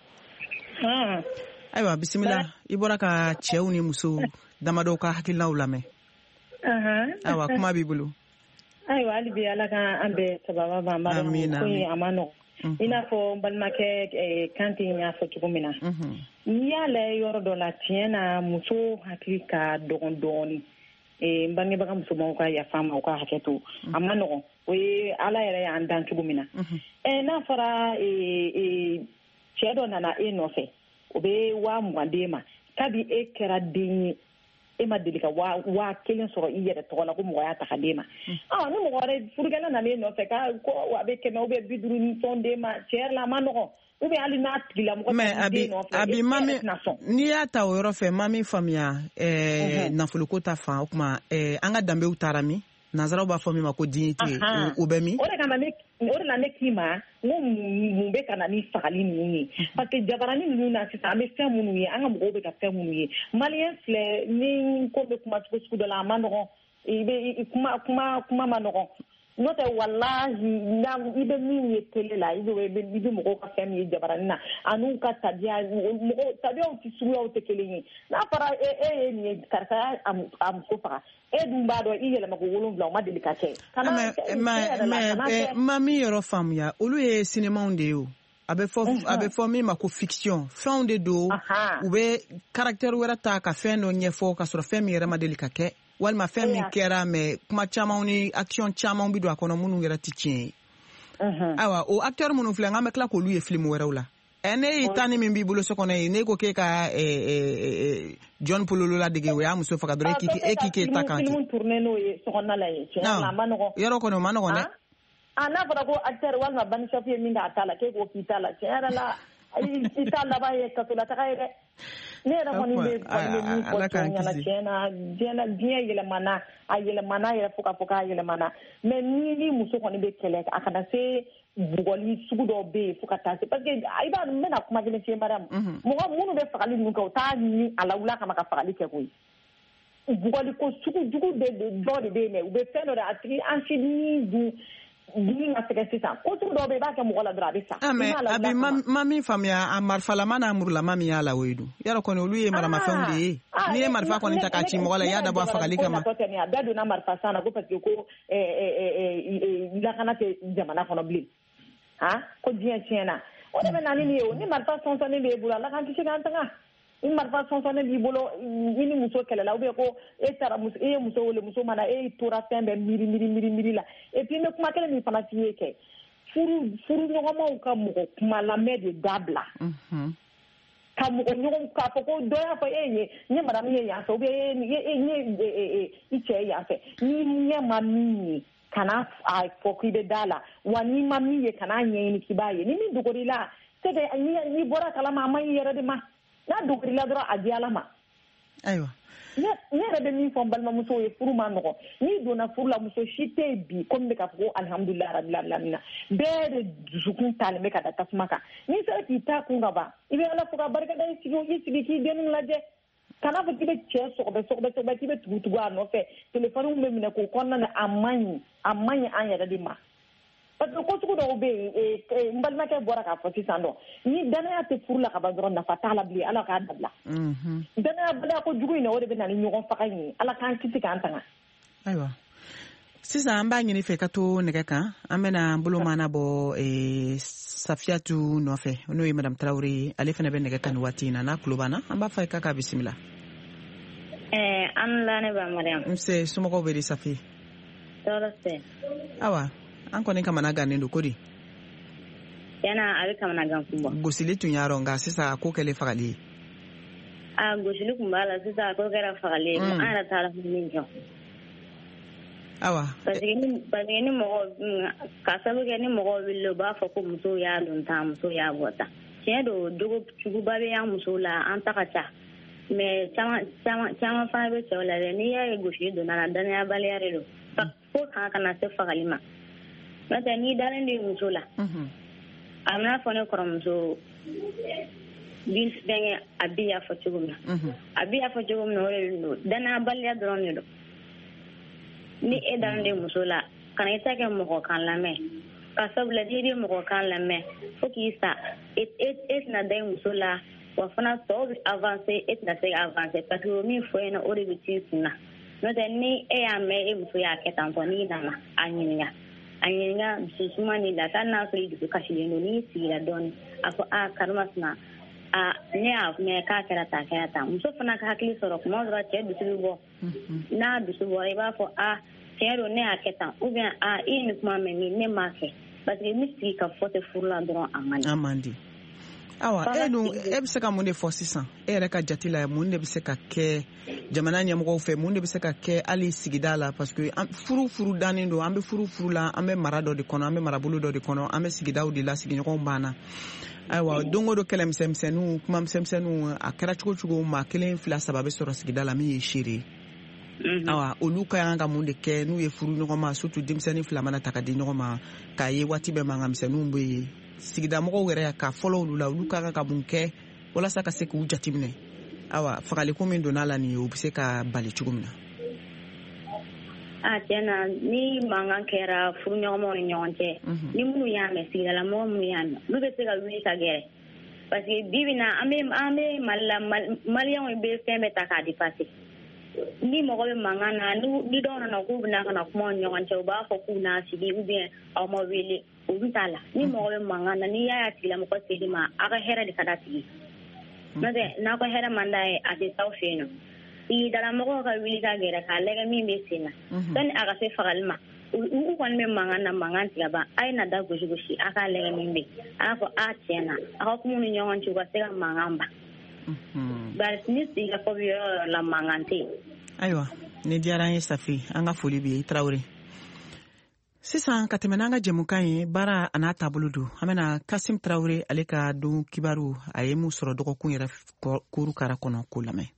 C: ayiwa bisimila i bɔra ka cɛw ni musow damadɔw ka hakilinaw lamɛn ayiwa kuma b'i bolo
A: ayiwa hali bi ala ka an bɛɛ sababa ma ko a ma nɔgɔn i n'a fɔ n balimakɛ Kante y'a fɔ cogo min na n'i y'a lajɛ yɔrɔ dɔ la tiɲɛ na muso hakili ka dɔgɔn dɔɔnin n bangebaga musomanw ka yafa ma u ka hakɛ to a ma nɔgɔn o ye ala yɛrɛ y'an dan cogo min na n'a fɔra cɛ dɔ nana e nɔfɛ o bɛ waa mugan d'e ma kabi e kɛra den ye e ma deli ka waa kelen sɔrɔ i yɛrɛ tɔgɔ la ko mɔgɔ y'a ta ka d'e ma ni mɔgɔ wɛrɛ furukɛla nana e nɔfɛ ko a bɛ kɛmɛ ou bien bi duuru ni fɛnw d'e ma tiɲɛ yɛrɛ la a ma nɔgɔn ou bien hali n'a tigila mɔgɔ
C: Abi mami n'i y'a ta o yɔrɔ fɛ ma min faamuya nafoloko ta fan o kuma an ka danbew taara min nanzaraw b'a fɔ min ma ko dignité o bɛ min
A: o de kama ne o de la ne k'i ma n ko mun bɛ ka na ni fagali ninnu ye parce que jabarani ninnu na sisan an bɛ fɛn minnu ye an ka mɔgɔw bɛ ka fɛn minnu ye maliyɛn filɛ ni ko bɛ kuma cogo sugu dɔ la a ma nɔgɔn i bɛ kuma kuma kuma ma nɔgɔn n'o tɛ walahi i bɛ min ye télé la i bɛ i bɛ mɔgɔw ka fɛn min ye jabarani na a n'u ka tabiya mɔgɔ tabiyaw tɛ suguyaw tɛ kelen ye n'a fɔra e e ye nin ye karisa y'a a muso faga e dun b'a dɔn i yɛlɛma ko wolonwula o ma deli ka kɛ.
C: mais ma min yɔrɔ faamuya olu ye sinemaw de ye o a bɛ fɔ a bɛ fɔ min ma ko fiction fɛnw de don u bɛ caractère wɛrɛ ta ka fɛn dɔ ɲɛfɔ ka sɔrɔ fɛn min yɛrɛ ma deli ka kɛ walima fɛn min kɛra mais kuma caman ni action caman bi don a kɔnɔ minnu yɛrɛ tɛ tiɲɛ ye ayiwa o acteur minnu filɛ an bɛ tila k'olu ye film wɛrɛw la ɛ ne y'i ta ni min b'i bolo so kɔnɔ ye ne ko k'e ka John Pololo ladege o y'a muso faga dɔrɔn e k'i k'e ta kan ten
A: film tourné n'o ye sokɔnɔna la ye tiɲɛ na a ma nɔgɔn
C: yɔrɔ kɔni o ma nɔgɔn dɛ
A: a n'a fɔra ko acteur walima Banishop ye min k'a ta la k'e k'o k'i ta la tiɲɛ yɛrɛ la i t'a laban ye kasolataga ye dɛ ne yɛrɛ kɔni bɛ min fɔ cɛw ɲɛna tiɲɛ na diɲɛ yɛlɛmana a yɛlɛmana yɛrɛ fo k'a fɔ k'a yɛlɛmana mais ni ni muso kɔni bɛ kɛlɛ a kana se bugɔli sugu dɔw bɛ yen fo ka taa se parce que i b'a n bɛna kuma kelen f'i ye madame mɔgɔ minnu bɛ fagali ninnu kɛ u t'a ɲini a lawula kama ka fagali kɛ koyi bugɔli ko sugu jugu de dɔ de bɛ yen dɛ u bɛ fɛn dɔ de a tigi an si ni dun dimi ka sɛgɛ sisan ko sugu dɔw bɛ i b'a kɛ mɔgɔ la dɔrɔn a bɛ sa
C: mais abi ma min faamuya a marifalama n'a murulama min y'a la o ye dun yarɔ kɔni olu ye maramafɛnw de ye n'i ye marifa kɔni ta k'a ci mɔgɔ la i y'a dabɔ a fagali kama
A: a bɛɛ donna marifa san na ko parce que ko lakana tɛ jamana kɔnɔ bilen ha ko diɲɛ tiɲɛna o de bɛ na ni ye o ni marifa sɔnsɔnnen b'e bolo ala k'an kisi k'an tanga ni marifa sɔnsɔnnen b'i bolo i ni muso kɛlɛla ou bien ko e taara muso e ye muso wele muso mana e tora fɛn bɛɛ miiri miiri miiri miiri la et puis n bɛ kuma kelen min fana f'i ye kɛ furu furu ɲɔgɔnmaw ka mɔgɔ kuma lamɛn de dabila ka mɔgɔ ɲɔgɔn k'a fɔ ko dɔ y'a fɔ e ye n ye madame ye yan fɛ ou bien n ye i cɛ ye yan fɛ ni ɲɛ ma min ye kana a fɔ k'i bɛ da la wa n'i ma min ye kana ɲɛɲini k'i b'a ye ni min dogor'i la c'est que n'i bɔra kalama a ma y'i yɛrɛ de ma n'a dogor'i la dɔrɔn a di ala ma
C: ayiwa
A: ne yɛrɛ bɛ min fɔ n balimamuso ye furu ma nɔgɔ n'i donna furu la muso si tɛ yen bi komi bɛ k'a fɔ ko alihamudulilayi rabil alamina bɛɛ de dusukun talen bɛ ka da tasuma kan n'i sera k'i ta kun ka ban i bɛ ala fo ka barikada i sigi i sigi k'i denninw lajɛ kana fɔ k'i bɛ cɛ sɔgɔbɛ sɔgɔbɛ sɔgɔbɛ k'i bɛ tugu tugu a nɔfɛ telefɔniw bɛ minɛ k'o kɔnɔna na a man ɲi a man ɲi an yɛrɛ de ma parce que ko sugu dɔw bɛ yen n balimakɛ bɔra k'a fɔ sisan dɔn ni danaya tɛ furu la ka ban dɔrɔn nafa t'a la bilen ala k'a dabila danaya baliya ko jugu in na o de bɛ na ni ɲɔgɔn faga in ye ala k'an kisi k'an tanga
C: ayiwa sisan an b'a ɲini fɛ ka to nɛgɛ kan an bɛna bolo mana bɔ Safiyatu nɔfɛ n'o ye madame Tarawele ale fana bɛ nɛgɛ kan ni waati in na n'a tulo b'an na an b'a fɔ k'a k'a bisimila
I: ɛɛ an lamɛn ba Mariam
C: nse somɔgɔw bɛ di Safi
I: tɔɔrɔ tɛ
C: awa an kɔni kamana gannen don ko di
I: yana a bɛ kamana gan kun bɔ
C: gosili tun y'a rɔ nka sisan a ko kɛlen fagali ye
I: a gosili kun b'a la sisan a ko kɛra fagali ye an yɛrɛ taara min kɛ
C: awa
I: parce que ni parce que ni mɔgɔ ka sabu kɛ ni mɔgɔw wele u b'a fɔ ko muso y'a don tan muso y'a bɔ tan tiɲɛ don dogo juguba bɛ an muso la an ta ka ca mais caman caman caman fana bɛ cɛw la dɛ n'i y'a ye gosili donna la danayabaliya de don fo kan kana se fagali ma n'o tɛ n'i dalen de muso la a bɛna fɔ ne kɔrɔmuso bin fɛngɛ a bi y'a fɔ cogo min na a bi y'a fɔ cogo min na o de don danayabaliya dɔrɔn de don ni e dalen de muso la kana i ta kɛ mɔgɔ kan lamɛn ka sabula n'i ye mɔgɔ kan lamɛn fo k'i sa e tɛna da i muso la wa fana tɔw bɛ avancer e tɛna se ka avancer parce que o min fɔ yen o de bɛ t'i kun na n'o tɛ ni e y'a mɛn e muso y'a kɛ tan tɔ n'i nana a ɲininka a ɲininka dususuma ni la hali n'a sɔrɔ i dusu kasilen don n'i sigira dɔɔnin a fɔ a karimasina a ne y'a mɛn k'a kɛra tan kɛra tan muso fana ka hakili sɔrɔ kuma dɔ la cɛ dusu bɛ bɔ n'a dusu bɔra i b'a fɔ a tiɲɛ don ne y'a kɛ tan ou bien a i ye nin kuma mɛn min ne m'a kɛ parce que ni sigi ka fɔ tɛ furu la dɔrɔn a man di.
C: a man di awa e dun e bɛ se ka mun de fɔ sisan e yɛrɛ ka jate la mun de bɛ se ka kɛ jamana ɲɛmɔgɔw fɛ mun de bɛ se ka kɛ hali sigida la parce que furu furu dannen don an bɛ furu furu la an bɛ mara dɔ de kɔnɔ an bɛ marabolo dɔ de kɔnɔ an bɛ sigidaw de la sigiɲɔgɔnw b'an na ayiwa don o don kɛlɛ misɛnmisɛnninw kuma misɛnmisɛnninw a kɛra cogo cogo maa kelen fila saba bɛ sɔrɔ sigida la min ye seere ye awa olu ka kan ka mun de kɛ n'u ye furu ɲɔgɔn ma surtout denmisɛnnin fila mana ta ka di ɲɔgɔn ma k'a ye waati bɛɛ mankan misɛnninw bɛ yen sigida mɔgɔw yɛrɛ ka fɔlɔ olu la olu ka kan ka mun kɛ walasa ka se k'u jateminɛ awa fagaliko min donna la nin ye o bɛ se ka bali cogo min na.
I: a tiɲɛna ni mankan kɛra furuɲɔgɔnmaw ni ɲɔgɔn cɛ ni minnu y'a mɛn sigidala mɔgɔ minnu y'a mɛn olu bɛ se ka wuli ka gɛrɛ parce que bi bi in na an bɛ an bɛ mali la maliyɛnw bɛ fɛn bɛɛ ta k'a dépassé ni mɔgɔ bɛ mankan na ni dɔw nana k'u bɛna ka na kuma ni ɲɔgɔn cɛ u b'a fɔ k'u n'a sigi ou bien aw ma wele olu t'a la ni mɔgɔ bɛ mankan na ni y'a y'a tigilamɔgɔ segi ma aw ka hɛrɛ de ka da tigi n'o tɛ n'aw ka hɛrɛ man d'a ye a tɛ s'aw fɛ yen nɔ sigidalamɔgɔw ka wuli ka gɛrɛ k'a lajɛ min bɛ sen na sani a ka se fagali ma u kɔni bɛ mankan na mankan tigɛ ban a ye na da gosi gosi a k'a lajɛ min bɛ a y'a fɔ a tiɲɛ na a ka kuma ni ɲɔgɔn cɛ u ka se ka mankan ban bari ni sigikafɔ bɛ yɔrɔ yɔrɔ la mankan tɛ yen.
C: ayiwa ne diyara an ye Safi an ka foli b'i ye Tarawele sisan ka tɛmɛ n'an ka jɛmukan ye baara a n'a taabolo don an bɛna Kasim Tarawele ale ka don kibaru a ye mun sɔrɔ dɔgɔkun yɛrɛ kuru kara kɔnɔ k'o lamɛn.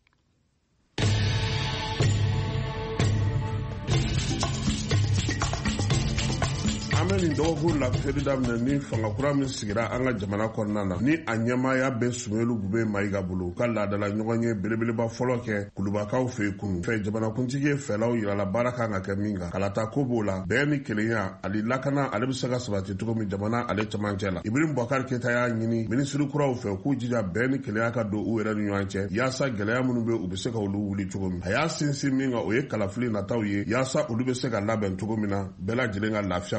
J: an bɛ nin dɔgɔkun lafiyɛli daminɛ ni fangakura min sigira an ka jamana kɔnɔna na ni a ɲɛmaaya bɛ Sumaworo Bube Mayiga bolo ka laadala ɲɔgɔn ye belebeleba fɔlɔ kɛ Kulubakaw fɛ yen kunun fɛ jamanakuntigi ye fɛlaw yirala baara kan ka kɛ min kan kalata ko b'o la bɛɛ ni kelenya ani lakana ale bɛ se ka sabati cogo min jamana ale cɛmancɛ la Ibrahim Boubacar Keita y'a ɲini minisiri kuraw fɛ k'u jija bɛɛ ni kelenya ka don u yɛrɛ ni ɲɔgɔn cɛ yaasa gɛlɛya minnu bɛ u bɛ se ka olu wuli cogo min a y'a sinsin min kan o ye kalafili nataw ye yaasa olu bɛ se ka labɛn cogo min na bɛɛ lajɛlen ka lafiya kɔnɔna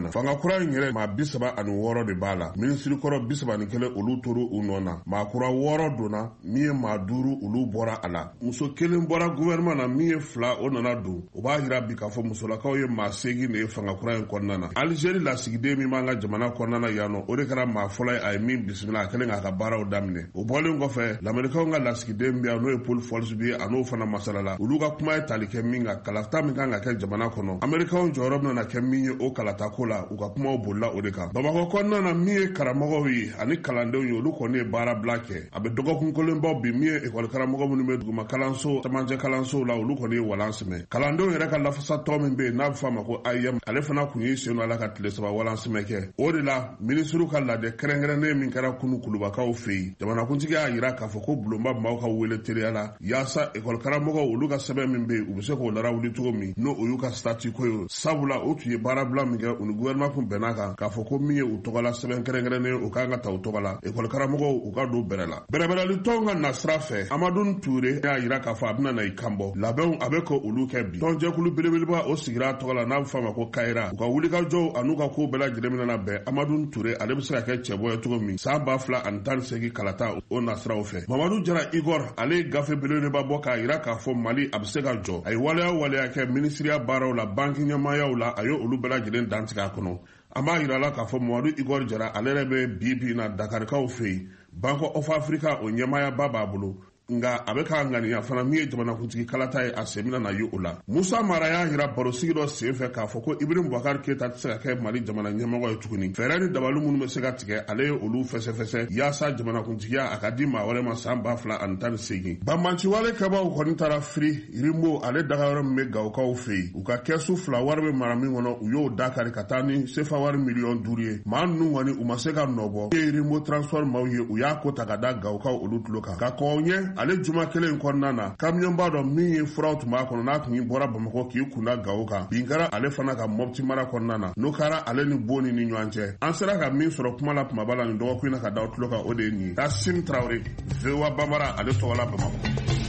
J: na fanga kura in yɛrɛ maa bi saba ani wɔɔrɔ de b'a la minisiri kɔrɔ bi saba ni kelen olu toru u nɔ na maa kura wɔɔrɔ donna min ye maa duuru olu bɔra a la muso kelen bɔra gouvernement na min ye fila o nana don o b'a yira bi k'a fɔ musolakaw ye maa segin de ye fanga kura in kɔnɔna na Algérie lasigiden min b'an ka jamana kɔnɔna na yan nɔ o de kɛra maa fɔlɔ ye a ye min bisimila a kɛlen k'a ka baaraw daminɛ o bɔlen kɔfɛ lamɛrikaw ka lasigiden bi yan n'o ye Paul Folsby ye a n'o fana masalala olu ka kuma ye tali kɛ min ka kalata min kan ka kɛ jamana kɔnɔ Amerikaw jɔyɔrɔ bɛna kɛ min ye o kalata ko la u ka kumaw bolila o de kan Bamakɔ kɔnɔna na min ye karamɔgɔw ye ani kalandenw ye olu kɔni ye baara bila kɛ a bɛ dɔgɔkun kelenbaw bi min ye ekɔli karamɔgɔ minnu bɛ duguma kalanso camancɛ kalansow la olu kɔni ye walan sɛmɛ kalandenw yɛrɛ ka lafasatɔ min bɛ yen n'a bɛ fɔ a ma ko A I M ale fana kun ye sen ala ka tile saba walan sɛmɛ kɛ o de la minisiriw ka lajɛ kɛrɛnkɛrɛnnen min kɛra kunu kulubakaw fɛ yen jamanakuntigi y'a jira k'a fɔ ko bulonba maaw ka wele teriya la yaasa ekɔli karamɔgɔw olu ka sɛbɛn min bɛ yen u bɛ se k'o lara wuli cogo min n'o o y'u ka statut ko ye sabula o tun ye baara bila min kɛ u ni gouvernement kun bɛnna kan k'a fɔ ko min ye u tɔgɔla sɛbɛn kɛrɛnkɛrɛnnen o kan ka ta u tɔgɔ la ekɔli karamɔgɔw u ka don bɛrɛ la bɛrɛbɛrɛlitɔnw ka nasira fɛ Amadou Touré y'a jira k'a fɔ a bɛna na i kanbɔ labɛnw a bɛ ka olu kɛ bi tɔnjɛkulu belebeleba o sigira tɔgɔ la n'a bɛ fɔ a ma ko Kayira u ka wulikajɔw an'u ka ko bɛɛ lajɛlen mina na bɛn Amadou Touré ale bɛ se ka kɛ cɛbɔ ye cogo min san ba fila ani tan ni segin kalata o nasiraw fɛ Mamadu Jara Igor ale ye gafe belebeleba bɔ k'a jira k'a fɔ Mali a bɛ se ka jɔ a ye waleya waleya kɛ minisiriya baaraw la banki ɲɛmaayaw la a ye olu bɛɛ lajɛlen dantigɛ a kɔnɔ an b'a yira la k'a fɔ Mamadu Igor Jara ale yɛrɛ bɛ bi bi na Dakarikaw fɛ yen Banque of Africa o ɲɛmaayaba b'a bolo nga a bɛ k'a ŋaniya fana min ye jamanakuntigi kalata ye a semina na ye o la Musa Mara y'a jira barosigi dɔ sen fɛ k'a fɔ ko Ibrahim Boubacar Keita tɛ se ka kɛ Mali jamana ɲɛmɔgɔ ye tuguni fɛɛrɛ ni dabali minnu bɛ se ka tigɛ ale ye olu fɛsɛfɛsɛ yaasa jamanakuntigiya a ka di maa wɛrɛ ma san ba fila ani tan ni segin banbanciwale kɛbaw kɔni taara firi Rimbo ale dagayɔrɔ min bɛ Gawukaw fɛ yen u ka kɛsu fila wari bɛ mara min kɔnɔ u y'o dakari ka taa ni sefa wari miliyɔn duuru ye maa ninnu kɔni u ma se ka nɔbɔ ye Rimbo transport maaw ye u y'a ko ta ka da Gawukaw olu tulo kan ka kɔn ɲɛ ale juma kelen kɔnɔna na kamiyɔnba dɔ min ye furaw tun b'a kɔnɔ n'a tun bɔra Bamakɔ k'i kunda Gawo kan bin kɛra ale fana ka Mopti mara kɔnɔna na n'o kɛra ale ni Boni ni ɲɔgɔn cɛ an sera ka min sɔrɔ kuma la kumaba la nin dɔgɔkun na ka da tulo kan o de ye nin ye Kassim Traoré V O A Bambara ale tɔgɔla Bamakɔ.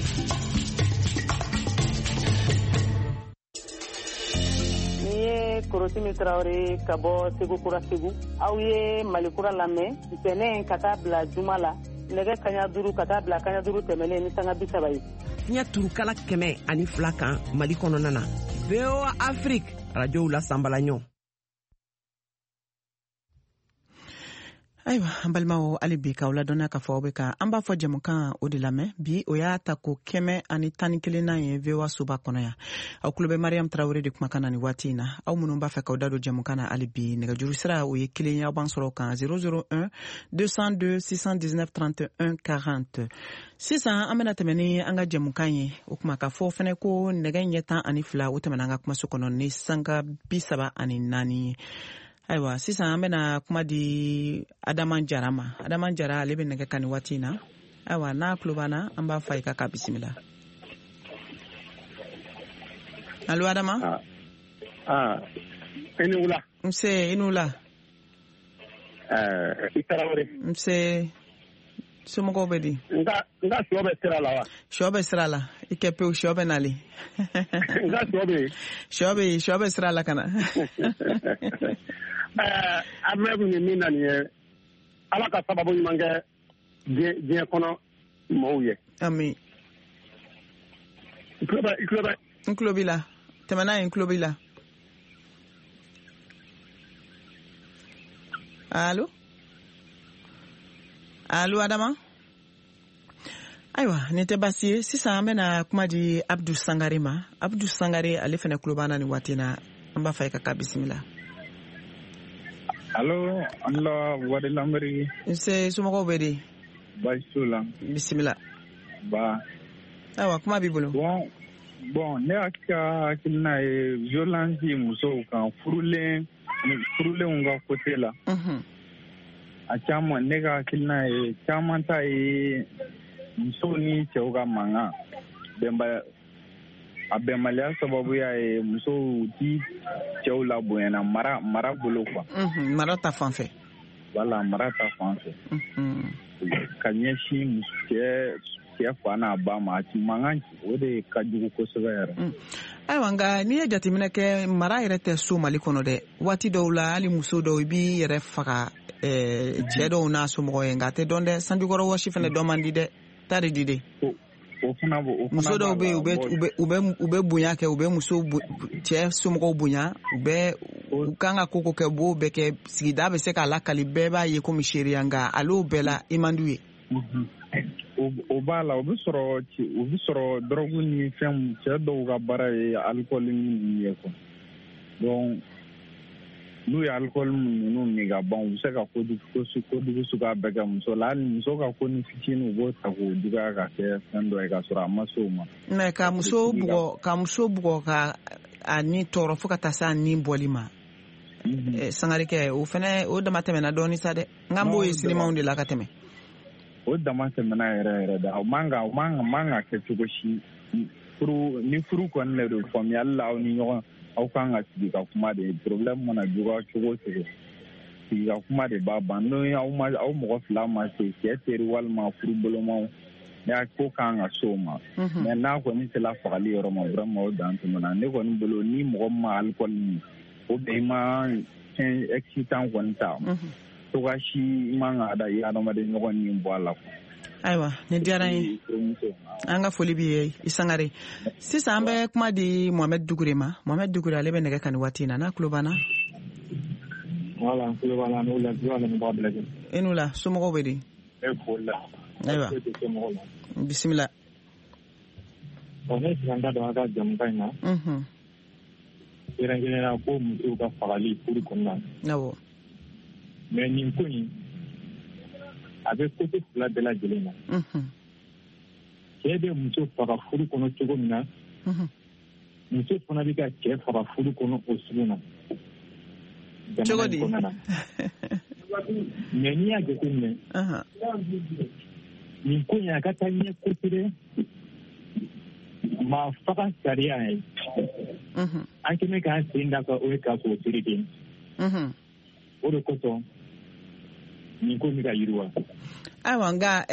K: Ni ye Korosimi Traoré ka bɔ Segu Kura Segu aw ye Malikura lamɛn ntɛnɛn ka taa bila juma la nɛgɛ kaɲa duuru ka taa bila kaɲa duuru tɛmɛnen ni sanga bi saba ye.
L: Fiɲɛ turukala kɛmɛ ani fila kan Mali kɔnɔna na. V O A Afrique radio la Sambalaɲɔ.
C: ayiwa an balimaw hali bi k'aw ladɔnniya k'a fɔ aw bɛ ka an b'a fɔ jɛmukan o de lamɛn bi o y'a ta ko kɛmɛ ani tan ni kelennan ye V O A soba kɔnɔ yan aw tulo bɛ Mariam Traoré de kumakan na nin waati in na aw minnu b'a fɛ k'aw da don jɛmukan na hali bi nɛgɛjuru sira o ye kelen ye aw b'an sɔrɔ kan zéro zéro un deux cent deux six cent dix-neuf trente et un quarante sisan an bɛna tɛmɛ ni an ka jɛmukan ye o kuma k'a fɔ fɛnɛ ko nɛgɛ ɲɛ tan ani fila o tɛmɛna an ka kumaso kɔnɔ ni sanga bi saba ani naani ye. Ayiwa sisan an bɛna kuma di Adama Jara ma Adama Jara ale bɛ nɛgɛ kan ni waati in na ayiwa n'a tulo b'an na an b'a fɔ a ye k'a ka bisimila. Alo Adama.
M: ah ah i ni wula.
C: Nse i ni wula.
M: ɛɛ i Tarawele.
C: Nse somɔgɔw bɛ di.
M: n ka n ka sɔ bɛ sira la wa.
C: Sɔ bɛ sira la i kɛ pewu sɔ bɛ nali.
M: n ka sɔ bɛ yen.
C: Sɔ bɛ yen sɔ bɛ sira la ka na.
M: ɛɛ an bɛ kun ye min na nin ye Ala ka sababu ɲuman kɛ diɲɛ diɲɛ kɔnɔ mɔɔw ye.
C: Ami.
M: i tulo bɛ i tulo bɛ.
C: N tulo b'i la tɛmɛ n'a ye n tulo b'i la. Alo. Alo Adama. Ayiwa nin tɛ baasi ye sisan an bɛna kuma di Abdou Sangare ma Abdou Sangare ale fɛnɛ tulo b'an na nin waati in na an b'a fɔ a ye ka k'a bisimila.
N: Allo an la wari lamɛri.
C: Nse somɔgɔw bɛ di.
N: Baasi t'o la.
C: Bisimila.
N: Ba.
C: Ayiwa kuma b'i bolo.
N: Bon bon ne ka hakilina ye violence musow kan furulen furulenw ka côté la. A caman ne ka hakilina ye caman ta ye musow ni cɛw ka mankan bɛnbaliya a bɛnbaliya sababuya ye musow ti cɛw la bonyana mara mara bolo quoi.
C: Mara ta fan fɛ.
N: Voilà mara ta fan fɛ. ka ɲɛsin cɛ cɛ fa n'a ba ma a mankan o de ka jugu kosɛbɛ yɛrɛ.
C: Ayiwa nka n'i ye jateminɛ kɛ mara yɛrɛ tɛ so Mali kɔnɔ dɛ, waati dɔw la hali muso dɔw i b'i yɛrɛ faga cɛ dɔw n'a somɔgɔ ye nka a tɛ dɔn dɛ, sanjikɔrɔ wɔsi fana dɔn man di dɛ, taa de di dɛ. Muso dɔw bɛ yen u bɛ bonya kɛ, u bɛ muso cɛ somɔgɔw bonya, u bɛ u kan ka koko kɛ b'o bɛɛ kɛ, sigida bɛ se k'a lakali bɛɛ b'a ye komi seereya nka ale bɛɛ la i man d'u ye.
N: O b'a la, o bɛ sɔrɔ o bɛ sɔrɔ dɔrɔgu ni fɛn cɛ dɔw ka baara ye alikɔli min ye quoi. Donc n'u ye alikɔli ninnu min ka ban u bɛ se ka kojugu suguya bɛɛ kɛ muso la, hali muso ka ko ni fitinin u b'o ta k'o juguya ka kɛ fɛn dɔ ye ka sɔrɔ a ma se o ma.
C: Mais ka muso bugɔ ka muso bugɔ ka a ni tɔɔrɔ fo ka taa se a ni bɔli ma. Sangarikɛ o fana o dama tɛmɛna dɔɔni sa dɛ, n k'an b'o ye sinimanw de la ka tɛmɛ.
N: O dama tɛmɛna yɛrɛ yɛrɛ de, o man ka o man ka man ka kɛ cogo si. Furu ni furu kɔni de don faamuyali la aw ni ɲɔgɔn aw kan ka sigi ka kuma de, problème mana juguya cogo o cogo sigi ka kuma de b'a ban. N'o aw ma aw mɔgɔ fila ma se cɛ teri walima furu bolomaw n'a ko kan ka so ma. Mais n'a kɔni sera fagali yɔrɔ ma vraiment o dan tɛmɛna. Ne kɔni bolo ni mɔgɔ ma alcool min o bɛɛ ma fɛn excitant kɔni ta. Toga si man ka da i adamaden ɲɔgɔn ni bɔ a la.
C: Ayiwa ni diyara n ye, an ka foli b'i ye i Sangare. Sisan an bɛ kuma di Mohamed Dukure ma. Mohamed Dukure ale bɛ nɛgɛ kan ni waati in na, n'a tulo b'an na.
O: Voilà, n tulo b'an na, n'o la n'o la n'o la n'o
C: e n'u la somɔgɔw bɛ di?
O: E foli la.
C: Ayiwa bisimila.
O: Bon ne sisan da don a ka jamukan in na. Kɛrɛnkɛrɛnnenya ko musow ka fagali furu kɔnɔna na.
C: Awɔ.
O: Mais nin ko in a bɛ côté fila bɛɛ lajɛlen na. Cɛ bɛ muso faga furu kɔnɔ cogo min na, muso fana bɛ ka cɛ faga furu kɔnɔ o sugu na.
C: Cogo di?
O: Mais n'i y'a jateminɛ, nin ko in a ka taa ɲɛ kosɛbɛ maa faga sariya ye. An kɛmɛ k'an sen da kan o ye k'a fɔ o seere den. O de kosɔn nin ko bɛ ka yiriwa.
C: Ayiwa nka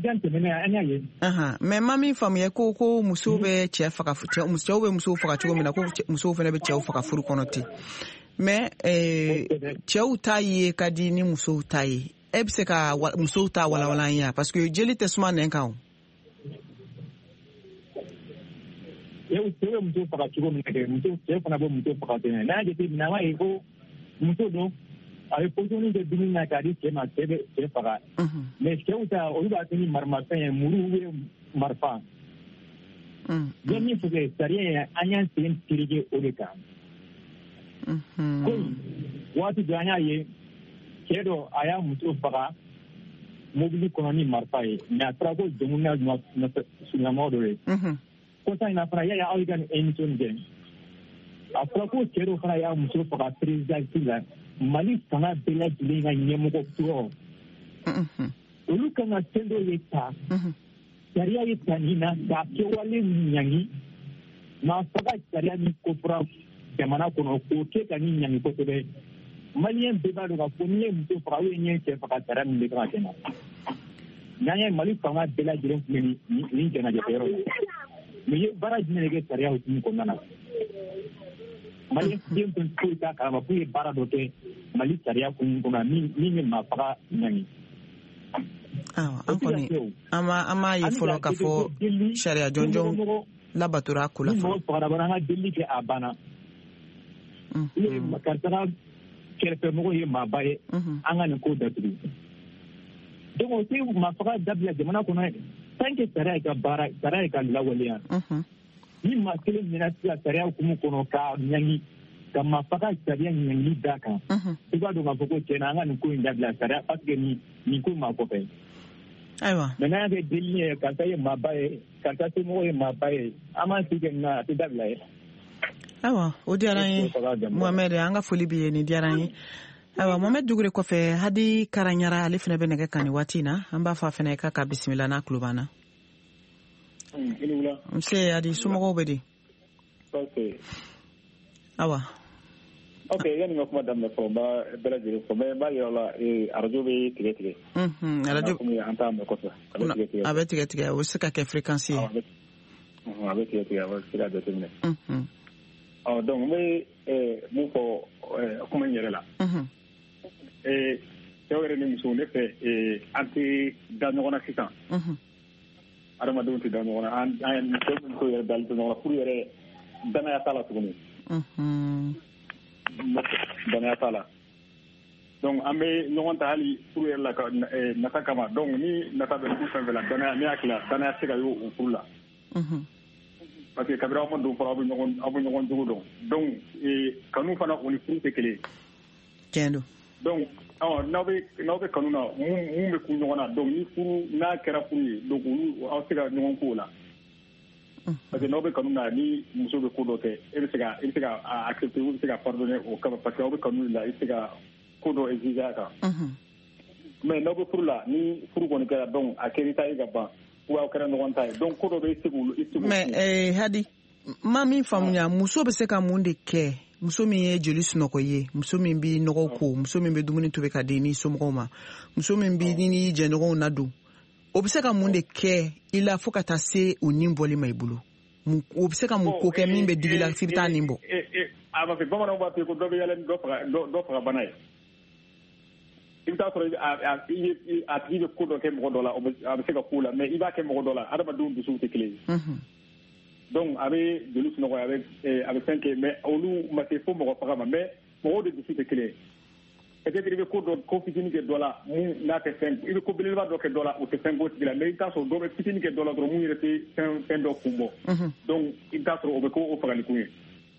C: ɛɛ mais ma min faamuya ko ko muso bɛ cɛ faga cɛw bɛ musow faga cogo min na ko musow fana bɛ cɛw faga furu kɔnɔ ten. Mais cɛw ta ye ka di ni musow ta ye. E bɛ se ka musow ta walawala an ye parce que jeli tɛ suma nɛn kan o.
O: Cɛw bɛ muso faga cogo min na kɛ muso cɛ fana bɛ muso faga ten. N'a jateminɛ an b'a ye ko muso don a bɛ position kɛ dumuni na k'a di cɛ ma cɛ bɛ cɛ faga. Mais cɛw ta olu b'a kɛ ni marimafɛn ye muru bɛ marifa. N min fɔ kɛ sariya ye an y'an sen tereke o de kan. Ko waati dɔ an y'a ye cɛ dɔ a y'a muso faga mobili kɔnɔ ni marifa ye mais a fɔra ko jamu na sunamɔgɔ dɔ ye. Ko sa in na fana yala aw ka nin émission kɛ a fɔra ko cɛ dɔ fana y'a muso faga présidence la Mali fanga bɛɛ lajɛlen ka ɲɛmɔgɔ tɔgɔ olu kan ka fɛn dɔ ye ta sariya ye ta nin na k'a kɛwale ɲangi maa faga sariya min kofɔra jamana kɔnɔ k'o kɛ ka ni ɲangi kosɛbɛ maliyɛn bɛɛ b'a dɔn k'a fɔ n'i ye muso faga ou n'i ye cɛ faga sariya min bɛ kan ka kɛ na n'an ye Mali fanga bɛɛ lajɛlen tun bɛ nin jɛnajɛkɛyɔrɔ la mais ye baara jumɛn de kɛ sariya hukumu kɔnɔna na Mali den tun foyi t'a kalama k'u ye baara dɔ kɛ Mali sariya hukumu kɔnɔ min ye maa faga ɲangi.
C: Awɔ an kɔni an m'a ye fɔlɔ k'a fɔ sariya jɔnjɔn labatora a ko la fɔlɔ. Ni mɔgɔ fagara bara an ka delili kɛ a banna. Karisa ka kɛrɛfɛmɔgɔ ye maaba ye an ka nin ko datugu. Donc o tɛ maa faga dabila jamana kɔnɔ tant que sariya ye ka baara sariya ye ka lawaleya. Ni maa kelen minɛ sisan sariya hukumu kɔnɔ k'a ɲangi ka maa faga sariya ɲangi d'a kan i b'a dɔn k'a fɔ ko tiɲɛna an ka nin ko in dabila sariya parce que nin nin ko maa kɔfɛ. Ayiwa.
O: Mais n'an y'a kɛ delili ye karisa ye maaba ye karisa somɔgɔ ye maaba ye an b'an sigi kɛ nin na a tɛ dabila ye.
C: Ayiwa o diyara n ye Mohamed an ka foli b'i ye nin diyara n ye. Ayiwa Mohamed Dukure kɔfɛ Hadi Karanyara ale fana bɛ nɛgɛ kan nin waati in na an b'a fɔ a fana ye k'a ka bisimila n'a tulo b'an na. Nse Hadi somɔgɔw bɛ di? Awa
P: ok yani nga kuma daminɛ fɔ n b'a bɛɛ lajɛlen fɔ mais n b'a yira la arajo bɛ tigɛ tigɛ.
C: arajo
P: an t'a mɛn kosɛbɛ a bɛ tigɛ tigɛ.
C: a bɛ tigɛ tigɛ o bɛ se ka kɛ fréquence ye.
P: a bɛ tigɛ tigɛ a bɛ se ka jateminɛ. ɔ donc n bɛ mun fɔ kuma in yɛrɛ la. cɛw yɛrɛ ni musow ne fɛ an tɛ da ɲɔgɔn na sisan. adamadenw tɛ da ɲɔgɔn na an cɛw ni musow yɛrɛ dalen tɛ ɲɔgɔn na furu yɛrɛ danaya t'a la tuguni. danaya t'a la donc an bɛ ɲɔgɔn ta hali furu yɛrɛ la ka nata kama donc ni nata bɛ dugu fɛn fɛn la danaya ne hakili la danaya tɛ se ka y'o furu la. parce que kabiri aw ma don fɔlɔ aw bɛ ɲɔgɔn aw bɛ ɲɔgɔn jogo dɔn donc kanu fana o ni furu tɛ kelen ye.
C: tiɲɛ don.
P: donc n'aw bɛ n'aw bɛ kanu na mun mun bɛ ku ɲɔgɔn na donc ni furu n'a kɛra furu ye donc olu aw tɛ se ka ɲɔgɔn k'o la. parce que n'aw bɛ kanu na ni muso bɛ ko dɔ kɛ e bɛ se ka e bɛ se ka accepter ou bɛ se ka pardonner o kama parce que aw bɛ kanu la e bɛ se ka ko dɔ exiger a kan. mais n'aw bɛ furu la ni furu kɔni kɛra donc a kɛra i ta ye ka ban ou aw kɛra ɲɔgɔn ta ye donc ko dɔ bɛ e se k'olu e se k'olu.
C: mais Hadi maa min faamuya muso bɛ se ka mun de kɛ muso min ye joli sunɔgɔ ye muso min bɛ nɔgɔ ko muso min bɛ dumuni tobi ka di ni somɔgɔw ma muso min bɛ ni jɛɲɔgɔnw nadon o bɛ se ka mun de kɛ i la fo ka taa se o nin bɔli ma i bolo o bɛ se ka mun ko kɛ min bɛ digi la f'i bɛ taa nin bɔ.
P: a b'a fɛ bamananw b'a fɛ ko dɔ bɛ yɛlɛ dɔ faga dɔ faga bana ye i bɛ taa sɔrɔ a tigi bɛ ko dɔ kɛ mɔgɔ dɔ la a bɛ se ka ko la mais i b'a kɛ mɔgɔ dɔ la adamadenw dusuw tɛ kelen ye. donc a bɛ joli sunɔgɔ a bɛ a bɛ fɛn kɛ mais olu ma se fo mɔgɔ faga ma mais mɔgɔw de dusu tɛ kelen ye. peut-être i bɛ ko dɔ ko fitinin kɛ dɔ la mun n'a tɛ fɛn i bɛ ko belebeleba dɔ kɛ dɔ la o tɛ fɛn ko tigi la mais i bɛ taa sɔrɔ dɔ bɛ fitinin kɛ dɔ la dɔrɔn mun yɛrɛ tɛ fɛn fɛn dɔ kun bɔ. donc i bɛ taa sɔrɔ o bɛ ko o fagalikun ye.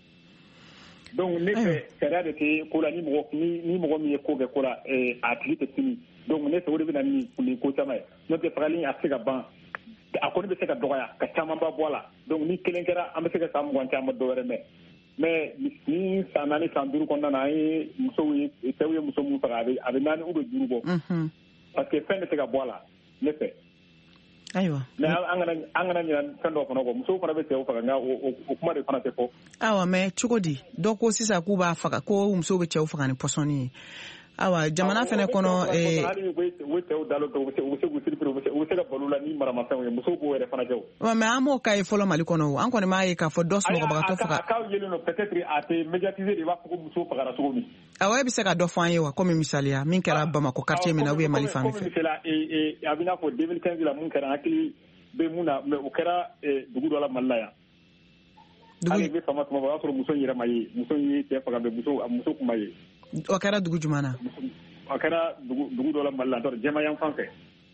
P: donc ne fɛ sariya de tɛ ko la ni mɔgɔ ni ni mɔgɔ min ye ko kɛ ko la a tigi tɛ fini donc ne fɛ o de bɛ na ni ni ko caman ye n'o tɛ fagali a tɛ se ka ban a kɔni bɛ se ka dɔgɔya ka caman ba bɔ a la donc ni kelen kɛra an bɛ se ka san mugan caman dɔ wɛrɛ mɛn. mais ni san naani san duuru kɔnɔna na an ye musow ye cɛw ye muso minnu faga a bɛ a bɛ naani ou bɛ duuru bɔ. parce que fɛn bɛ se ka bɔ a la ne fɛ.
C: ayiwa.
P: mais an kana an kana ɲinɛ fɛn dɔ fana kɔ musow fana bɛ cɛw faga nka o o kuma de fana tɛ fɔ.
C: ayiwa mais cogo di dɔ ko sisan k'u b'a faga ko musow bɛ cɛw faga ni pɔsɔni ye. ayiwa jamana fana kɔnɔ.
P: hali u bɛ cɛw dalo to u bɛ se k'u sirifiri u bɛ se ka balo la ni maramafɛnw ye musow b'o yɛrɛ fana kɛ o.
C: wa mais an m'o ka ye fɔlɔ Mali kɔnɔ o an kɔni m'a ye k'a fɔ dɔ sunɔgɔbagatɔ faga.
P: a k'aw yelen don peut-être a tɛ médiatiser de i b'a fɔ ko muso fagara cogo min.
C: awɔ e bɛ se ka dɔ fɔ an ye wa komi misaliya min kɛra Bamakɔ quartier min na ou bien Mali fan fɛ.
P: komi misaliya a bɛ n'a fɔ deux mille quinze la mun kɛra hakili bɛ mun na mais o kɛra dugu dɔ la Mali la yan. hali bɛ fama tuma o y'a sɔrɔ muso in yɛrɛ ma ye muso in ye cɛ faga mais muso muso kun ma ye.
C: o kɛra dugu jumɛn na.
P: a kɛra dugu dɔ la Mali la dɔrɔn jɛma yan fan fɛ.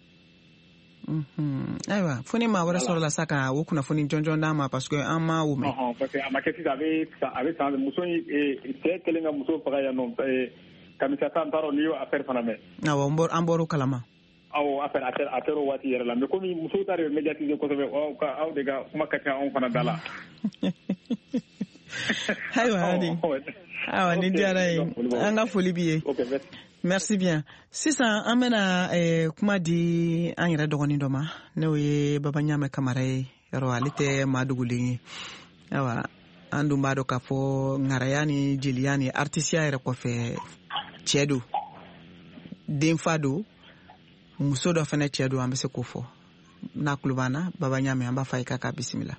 C: ayiwa fo ni maa wɛrɛ sɔrɔ la sa ka o kunnafoni jɔnjɔn d'an ma parce que an ma o mɛn.
P: parce que a ma kɛ sisan a bɛ a bɛ san muso in cɛ kelen ka muso faga yan nɔ kamisa tan t'a dɔn n'i y'o affaire fana mɛn. awɔ
C: an bɔr'o kalama.
P: awɔ affaire a kɛra o waati yɛrɛ la mais komi musow ta de bɛ médiatiser kosɛbɛ aw de ka kuma ka ca anw fana da la.
C: ayiwa Hadi ayiwa nin diyara ye an ka foli b'i ye. merci bien sisan an bɛna eh, kuma di an yɛrɛ dɔgɔnin dɔ ma n'o ye Baba Ɲame Kamara ye yɔrɔ ale tɛ maa dogolen ye ayiwa an dun b'a dɔn k'a fɔ ŋaraya ni jeliya ni artisiya yɛrɛ kɔfɛ cɛ don denfa don muso dɔ fana cɛ don an bɛ se k'o fɔ n'a tulo b'an na Baba Ɲame an b'a fɔ a ye k'a k'a bisimila.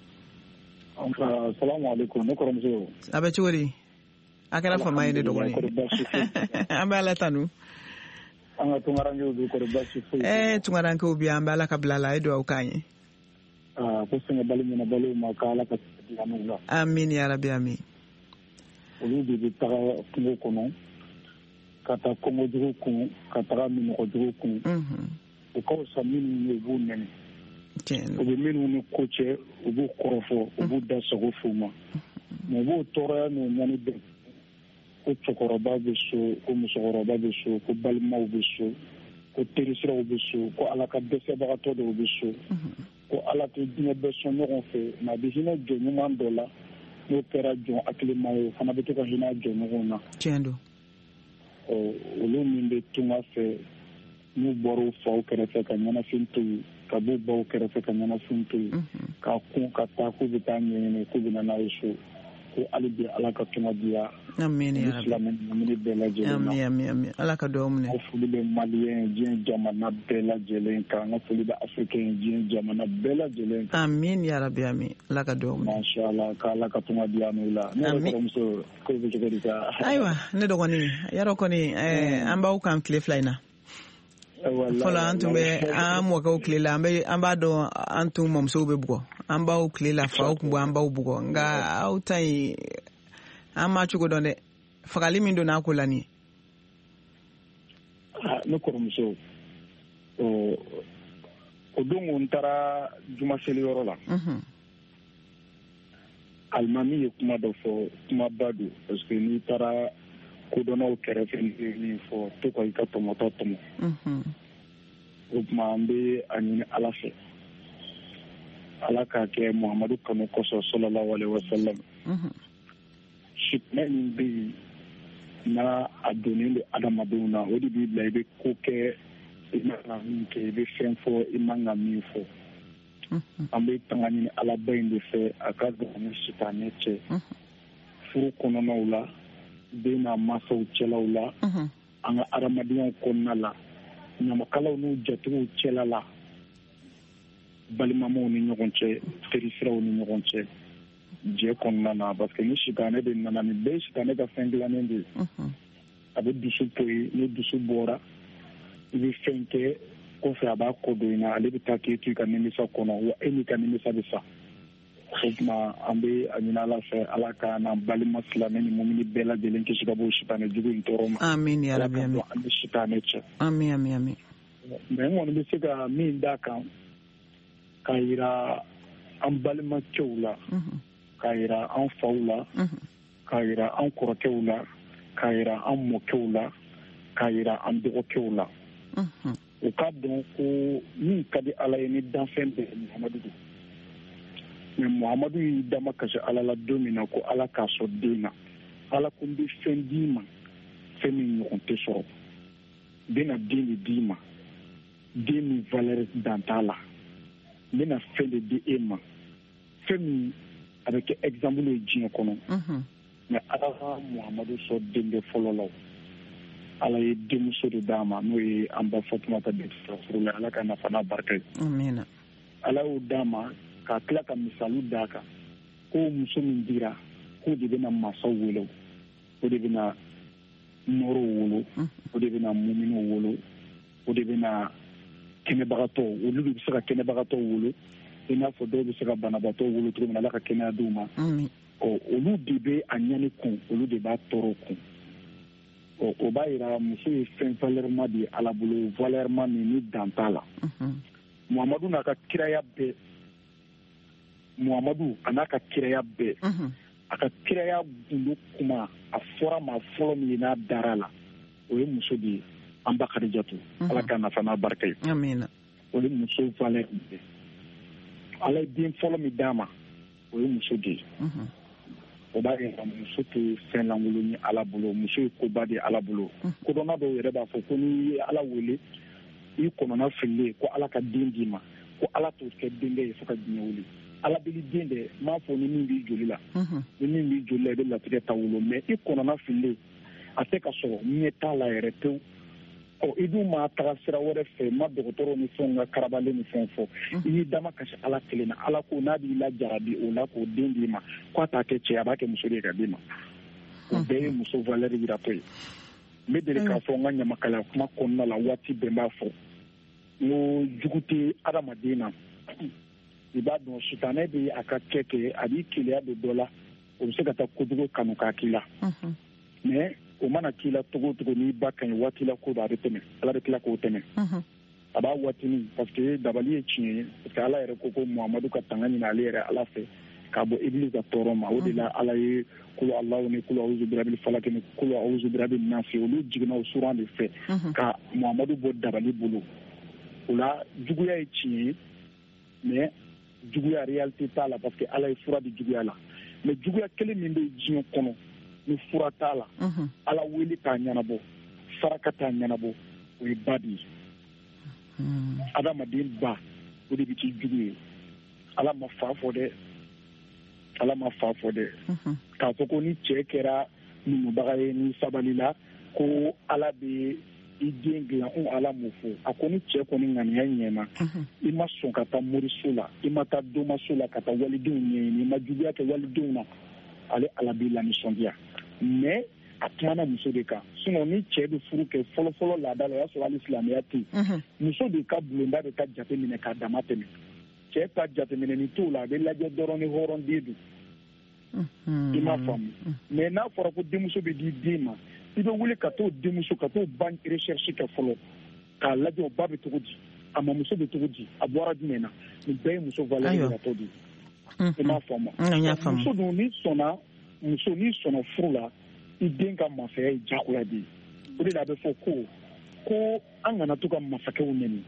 O: salamu alaikum ne kɔrɔmuso.
C: a bɛ cogo di. a kɛra fama ye ne dɔgɔnin an bɛ ala tanu.
O: an ka tungarankew bɛ kɔrɔ baasi foyi.
C: ɛɛ tungarankew bɛ an bɛ ala ka bila la a ye dugawu k'an ye.
O: aa ko sɛgɛnbali ɲɛnabaliw ma k'ala ka dilanw la.
C: amin yarabi amin.
O: olu de bɛ taga kungo kɔnɔ ka taa kɔngɔjugu kun ka taga minɔgɔjugu kun. o ka fisa minnu ye u b'u nɛni. u bɛ minnu ni ko cɛ u b'u kɔrɔfɔ u b'u da sago f'u ma. mɛ u b'o tɔɔrɔya n'o ɲani bɛɛ. ko cɛkɔrɔba bɛ so ko musokɔrɔba bɛ so ko balimaw bɛ so ko terisiraw bɛ so ko ala ka dɛsɛbagatɔ dɔw bɛ so ko ala tɛ diɲɛ bɛɛ sɔn ɲɔgɔn fɛ mɛ a bɛ hinɛ jɔ ɲuman dɔ la n'o kɛra jɔn hakilima ye o fana bɛ to ka hinɛ jɔ ɲɔgɔn na.
C: tiɲɛ don.
O: ɔ olu min bɛ tunga fɛ n'u bɔra u faw kɛrɛfɛ ka ɲɛnafin to yen ka b'u baw kɛrɛfɛ ka ɲɛnafin to yen k'a kun ka taa k'u bɛ taa ɲɛɲini k'u bɛ na n'a ye so ko alibi ala ka tuma diya
C: amin ya rabbi
O: islamin mumini bɛɛ lajɛlen
C: amin amin amin ala ka duwawu minɛ
O: ko foli bɛ maliyɛn diɲɛ jamana bɛɛ lajɛlen kan n ka foli bɛ africain diɲɛ jamana bɛɛ lajɛlen kan
C: amin ya rabbi amin ala ka duwawu minɛ
O: masha Allah ka ala ka tuma diya n'o la ne yɛrɛ kɔrɔmuso ko bɛ cogo di ka
C: ayiwa ne dɔgɔni yarɔ kɔni an b'aw kan tile fila in na fɔlɔ an tun bɛ an mɔkɛw tile la an b'a dɔn an tun mɔmusow bɛ bugɔ an b'aw tile la faw tun bɔ an b'aw bugɔ nka aw ta in an ma cogo dɔn dɛ fagali min donna a ko la nin
O: ne kɔrɔmuso o don n taara juma seli yɔrɔ la alimami ye kuma dɔ fɔ kumaba don parce que n'i taara kodɔnnaw kɛrɛfɛ min fɔ to ka i ka tɔmɔtɔ tɔmɔ o tuma an bɛ a ɲini ala fɛ ala k'a kɛ muhamadu kanu kɔsɔn sallallahu alaihi wasallam sitinɛ min bɛ yen n'a a donnen don adamadenw na o de b'i bila i bɛ ko kɛ i man ka min kɛ i bɛ fɛn fɔ i man ka min fɔ an bɛ tanga ɲini alaba in de fɛ a ka don ni sitanɛ cɛ furu kɔnɔnaw la den n'a mansaw cɛlaw la an ka adamadenya kɔnɔna la ɲamakalaw n'u jatigiw cɛla la balimamaw ni ɲɔgɔn cɛ terisiraw ni ɲɔgɔn cɛ jɛ kɔnɔna na parce que ni sitanɛ de nana ni bɛɛ sitanɛ ka fɛn dilannen de ye a bɛ dusu poyi ni dusu bɔra i bɛ fɛn kɛ kɔfɛ a b'a kɔ don i na ale bɛ taa k'e to i ka nimisa kɔnɔ wa e n'i ka nimisa bɛ sa o tuma an bɛ a ɲini ala fɛ ala ka n'an balima silamɛ ni mumini bɛɛ lajɛlen kisi ka bɔ sitanɛ jugu in tɔɔrɔ ma
C: amin ya rabbi amin
O: an bɛ sitanɛ cɛ
C: amin amin amin
O: mɛ n kɔni bɛ se ka min d'a kan k'a yira an balimacɛw la k'a yira an faw la k'a yira an kɔrɔkɛw la k'a yira an mɔkɛw la k'a yira an dɔgɔkɛw la o k'a dɔn ko min ka di ala ye ni danfɛn bɛɛ ye muhamadu don mɛ muhamadu y'i dama kasi ala la don min na ko ala k'a sɔrɔ den na ala ko n bɛ fɛn d'i ma fɛn min ɲɔgɔn tɛ sɔrɔ n bɛna den de d'i ma den min valeur dan t'a la n bɛna fɛn de di e ma fɛn min a bɛ kɛ exemple ye diɲɛ kɔnɔ mɛ ala ka muhamadu sɔrɔ denkɛ fɔlɔ la ala ye denmuso de d'a ma n'o ye an ba fatumata bintu furu la ala ka nafa n'a barika ye ala y'o d'a ma k'a tila ka misaliw d'a kan ko muso min dira k'o de bɛna mansaw wolo o de bɛna nɔrɔw wolo o de bɛna muminɛw wolo o de bɛna kɛnɛbagatɔw olu de bɛ se ka kɛnɛbagatɔw wolo i n'a fɔ dɔw bɛ se ka banabagatɔw wolo cogo min na ala ka kɛnɛya d'u ma ɔ olu de bɛ a ɲani kun olu de b'a tɔɔrɔ kun ɔ o b'a yira muso ye fɛn valeur de ye ala bolo valeur min ni dan t'a la muhamadu n'a ka kiraya bɛɛ muhamadu a n'a ka kiraya bɛɛ a ka kiraya gundo kuma a fɔra ma fɔlɔ min ye n'a dara la o ye muso de ye an ba Kadijatu ala ka nafa n'a barika ye o ye muso valeur de ye ala ye den fɔlɔ min d'a ma o ye muso de ye o b'a yira muso tɛ fɛn lankolon ye ala bolo muso ye koba de ye ala bolo kodɔnna dɔw yɛrɛ b'a fɔ ko n'i ye ala wele i kɔnɔna fililen ko ala ka den d'i ma ko ala t'o kɛ denkɛ ye fo ka diɲɛ wuli ala b'i den dɛ m'a fɔ ni min b'i joli la ni min b'i joli la i bɛ latigɛ ta wolo mɛ i kɔnɔna fililen a tɛ ka sɔrɔ ɲɛ t'a la yɛrɛ pewu ɔ i dun ma taga sira wɛrɛ fɛ ma dɔgɔtɔrɔ ni fɛnw ka karabalen ni fɛn fɔ i y'i dama kasi ala kelen na ala ko n'a b'i la jarabi o la k'o den d'i ma k'a t'a kɛ cɛ a b'a kɛ muso de ye ka d'i ma o bɛɛ ye muso valeur yiratɔ ye n bɛ deli k'a fɔ n ka ɲamakalaya kuma kɔnɔna la waati bɛɛ n b'a fɔ n ko jugu tɛ adamaden na i b'a dɔn sitanɛ bɛ a ka kɛ kɛ a b'i keleya don dɔ la o bɛ se ka taa kojugu kanu k'a k'i la mɛ o mana k'i la togo togo n'i ba ka ɲi waati la ko dɔ a bɛ tɛmɛ ala bɛ tila k'o tɛmɛ a b'a waatinin parce que dabali ye tiɲɛ ye parce que ala yɛrɛ ko ko muhamadu ka tanga ɲini ale yɛrɛ ala fɛ k'a bɔ ibili ka tɔɔrɔ ma o de la ala ye kulu alahu ni kulu awuzu birabil falaki ni kulu awuzu birabil nasi olu jiginna o suran de fɛ ka muhamadu bɔ dabali bolo o la juguya ye tiɲɛ ye mais juguya réalité t'a la parce que ala ye fura di juguya la mais juguya kelen min bɛ diɲɛ kɔnɔ ni fura t'a la ala wele k'a ɲɛnabɔ saraka t'a ɲɛnabɔ o ye ba de ye adamaden ba o de bɛ k'i jugu ye ala ma fa fɔ dɛ
M: ala ma fa fɔ dɛ k'a fɔ ko ni cɛ kɛra muɲubaga ye ni sabali la ko ala bɛ i den dilan ko ala m'o fɔ a ko ni cɛ kɔni ŋaniya ɲɛna i ma sɔn ka taa moriso la i ma taa domaso la ka taa walidenw ɲɛɲini i ma juguya kɛ walidenw na ale ala b'i lanisɔndiya mais a kumana muso de kan sinon ni cɛ bɛ furu kɛ fɔlɔfɔlɔ laada la o y'a sɔrɔ hali silamɛya tɛ yen muso de ka bulonda de ka jate minɛ k'a dama tɛmɛ cɛ ta jateminɛni t'o la a bɛ lajɛ dɔrɔn ni hɔrɔnden don i m'a faamu mais n'a fɔra ko denmuso bɛ di den ma i bɛ wuli ka t'o denmuso ka t'o ba recherche kɛ fɔlɔ k'a lajɛ o ba bɛ cogo di a mamuso bɛ cogo di a bɔra jumɛn na nin bɛɛ ye muso valeur yiratɔ de ye i m'a faamu muso dun n'i sɔnna muso n'i sɔnna furu la i den ka masaya ye diyagoya de ye o de la a bɛ fɔ ko ko an kana to ka masakɛw nɛni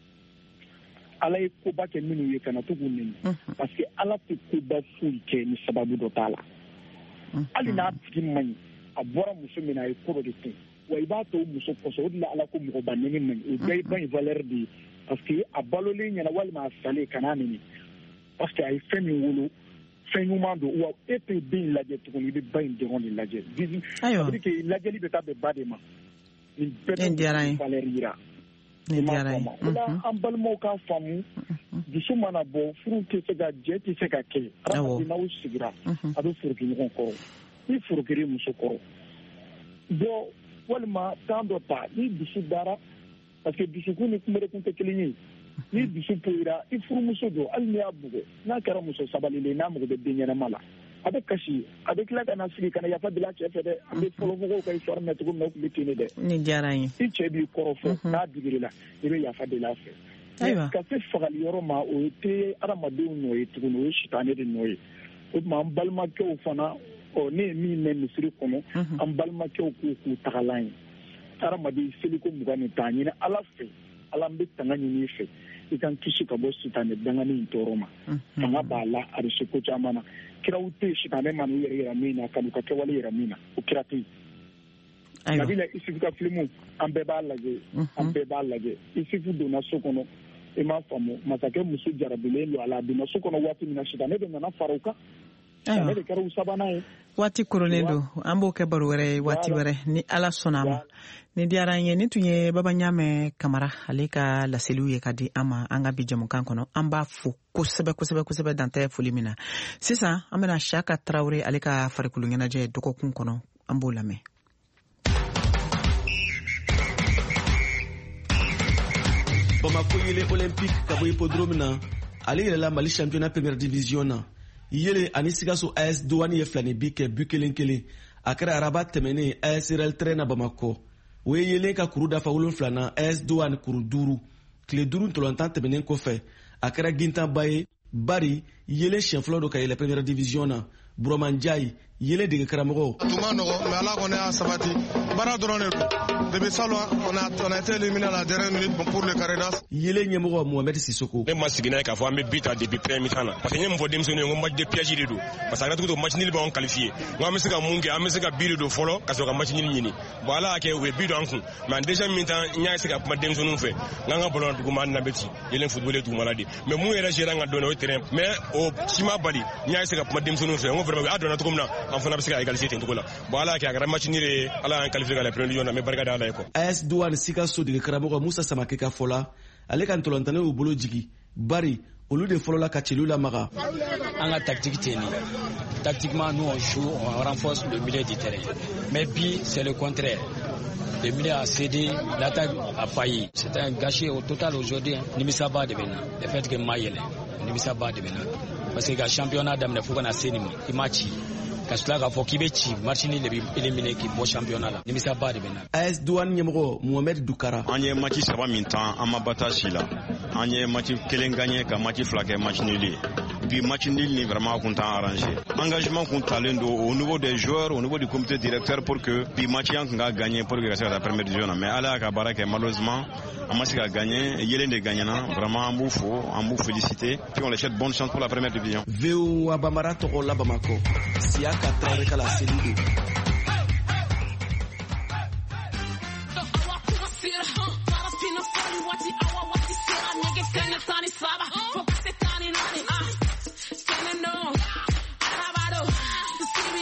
M: ala ye koba kɛ minnu ye kana to k'u nɛni parce que ala tɛ koba foyi kɛ ni sababu dɔ t'a la hali n'a tigi man ɲi a bɔra muso min na a ye ko dɔ de kɛ wa i b'a to muso kɔsɔn o de la ala ko mɔgɔba nɛni man ɲi o bɛɛ ye ba in valeur de ye parce que a balolen ɲɛna walima a salen kana nɛni parce que a ye fɛn min wolo fɛn ɲuman don wa e tɛ den lajɛ tuguni i bɛ ba in dɔrɔn de lajɛ c'est-à-dire que lajɛli bɛ taa bɛn ba de ma nin bɛɛ bɛ valeur yira i m'a faamu o la an balimaw k'a faamu dusu mana bɔ furu tɛ se ka jɛ tɛ se ka kɛ adamaden n'aw sigira a bɛ foroki ɲɔgɔn kɔrɔ ni forokiri muso kɔrɔ bɔn walima tan dɔ ta ni dusu dara parce que dusukun ni kunbɛrekun tɛ kelen ye ni dusu poyira i furumuso don hali n'i y'a bugɔ n'a kɛra muso sabalilen n'a mago bɛ den ɲɛnama la a bɛ kasi a bɛ tila ka na sigi ka na yafa deli a cɛ fɛ dɛ an bɛ fɔlɔmɔgɔw ka histoire mɛn cogo min na o tun bɛ ten dɛ
C: ni diyara n ye
M: i cɛ b'i kɔrɔfɔ n'a digir'i la i bɛ yafa deli a fɛ ka se fagali yɔrɔ ma o tɛ adamadenw nɔ ye tuguni o ye sitanɛ de nɔ ye o tuma an balimakɛw fana ɔ ne ye min mɛn misiri kɔnɔ an balimakɛw k'u k'u tagalan ye adamaden seliko mugan ni tan ɲini ala fɛ ala n bɛ tanga ɲini i fɛ i kan kisi ka bɔ sitanɛ dangani in tɔɔrɔ ma fanga b'a la a bɛ se ko caman na kiraw tɛ sitanɛ ma n'u yɛrɛ yira min na ka n'u ka kɛwale yira min na o kira tɛ yen nabila isufu ka filimu an bɛɛ b'a lajɛ an bɛɛ b'a lajɛ isufu donna so kɔnɔ i m'a faamu masakɛ muso jarabilen don a la a donna so kɔnɔ waati min na sitanɛ de nana fara u kan sitanɛ de kɛra u sabanan ye
C: waati koronnen don an b'o kɛ baro wɛrɛ ye waati wɛrɛ ni ala sɔnna a ma ni diyara an ye ni tun ye baba ɲamɛ kamara ale ka laseliw ye ka di an ma an ka bi jamukan kɔnɔ an b'a fo kosɛbɛ kosɛbɛ kosɛbɛ dantɛ foli min na sisan an bɛna Saka Tarawele ale ka farikolo ɲɛnajɛ dɔgɔkun kɔnɔ an b'o lamɛn.
Q: Bamako yele olympique ka bɔ hippodrome na ale yɛlɛla Mali championnat première division na yele ani Sikaso A S Douane ye filani bi kɛ bu kelen kelen a kɛra araba tɛmɛnen A S R L tɛrɛ na Bamakɔ o ye yelen ka kuru dafa wolonfila na A S Douane kuru duuru tile duuru ntɔlɔntan tɛmɛnen kɔfɛ a kɛra gintanba ye bari yelen siɲɛ fɔlɔ do ka yɛlɛ première division na Burama Ndiaye yele dege karamɔgɔ
R: tun ma nɔgɔ mais ala kɔni y'a sabati baara dɔrɔn de don depuis salon on a on a été éliminé à la dernière minute pour le Caridas
Q: yele ɲɛmɔgɔ Mohamed Sissoko
S: ne ma sigi n'a ye k'a fɔ an bɛ bi ta depuis premier mi-temps na parce que n ye mun fɔ denmisɛnninw ye n ko match de piège de don parce que a ka tugu to match nul b'anw qualifié n ko an bɛ se ka mun kɛ an bɛ se ka bi de don fɔlɔ ka sɔrɔ ka match nul ɲini bon ala y'a kɛ u ye bi don an kun mais en deuxième mi-temps n y'a se ka kuma denmisɛnninw fɛ n k'an ka ballon duguma an na bɛ ci yelen football dugumala de mais mun yɛrɛ géré an ka dɔn o ye terrain mais o si ma bali n y'a se ka kuma denmisɛnninw fɛ n ko vraiment a dɔnna cogo min na an fana bɛ se ka égaliser ten cogo la bon ala y'a kɛ a kɛra match nul ye ala y'an qualifié ka la première division na n bɛ barika da ala ye quoi.
Q: A S Douane Sikaso dege karamɔgɔ Musa Samake ka fɔ la ale ka ntɔlɔntanin y'u bolo jigi bari olu de fɔlɔla ka cɛliw lamaga.
T: An ka tactique tɛ nin tactiquement nous on joue on renforce le milieu du terrain mais puis c'est le contraire. Le milieu a cédé, l'attaque a failli. C'était un gâchis au total aujourd'hui. Nimisa ba de bena. Le fait que Mayele, Nimisa ba de bena. Parce que le championnat d'Amne Fouga Sénima, il m'a tué. Parce que là, il faut qu'il ait tué. Martini l'a éliminé qui est championnat là. Nimisa ba de bena.
Q: A S Douane Nyemro, Mohamed Doukara.
U: On y est match ça va mi-temps, on m'a battu là. On y est match Kelen gagné, comme match flaqué, match nul. Puis match nul n'est vraiment content arrangé. Engagement contre Talendo au niveau des joueurs, au niveau du comité directeur pour que puis match a gagné pour que la première division. Mais Ala Kabarak malheureusement, Amasika a gagné, Yelen de gagnant, vraiment un beau faux, un beau félicité. Puis on les souhaite bonne chance pour la première division.
Q: Veo Abamara Torola Bamako, Siaka Traoré la Sénégal.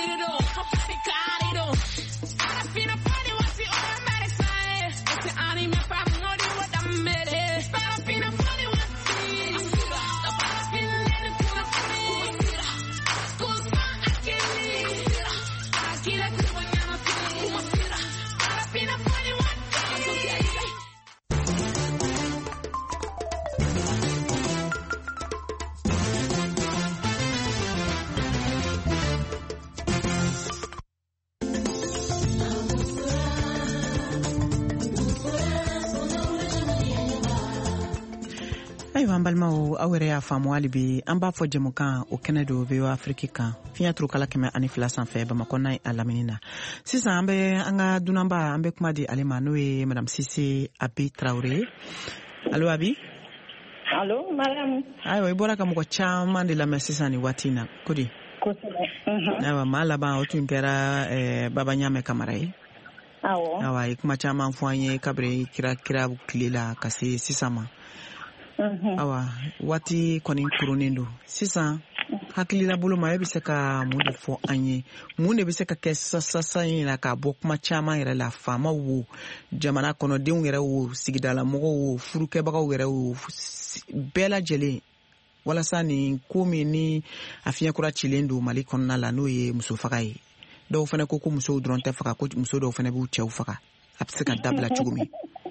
C: ayiwa an balimaw aw yɛrɛ y'a faamu hali bi an b'a fɔ jɛmukan o kɛnɛ do V O A Afrique kan fiɲɛ turu kala kɛmɛ ani fila sanfɛ Bamakɔ n'a a lamini na sisan an bɛ an ka dunanba an bɛ kuma di ale ma n'o ye madame Sise Abi Traoré. Allo Abi?
A: Allo Mariam.
C: ayiwa i bɔra ka mɔgɔ caman de lamɛn sisan ni waati in na ko di?
A: Kosɛbɛ.
C: ayiwa maa laban o tun kɛra eh, Baba Ɲame Kamara ye.
A: Awɔ.
C: ayiwa i kuma caman fɔ an ye kabiri kira kira tile la ka se sisan ma. awa waati kɔni kurunin do sisan hakilila bolo ma e bɛ se ka mun de fɔ an ye mun de bɛ se ka kɛ sasasa in na ka bɔ kuma caman yɛrɛ la faamaw wo jamana kɔnɔdenw yɛrɛ wo sigidala mɔgɔw wo furukɛbagaw yɛrɛ wo bɛɛ lajɛlen walasa nin ko min ni a fiɲɛkura cilen do Mali kɔnɔna la n'o ye muso faga ye dɔw fana ko ko musow dɔrɔn tɛ faga ko muso dɔw fana b'u cɛw faga a bɛ se ka dabila cogo min.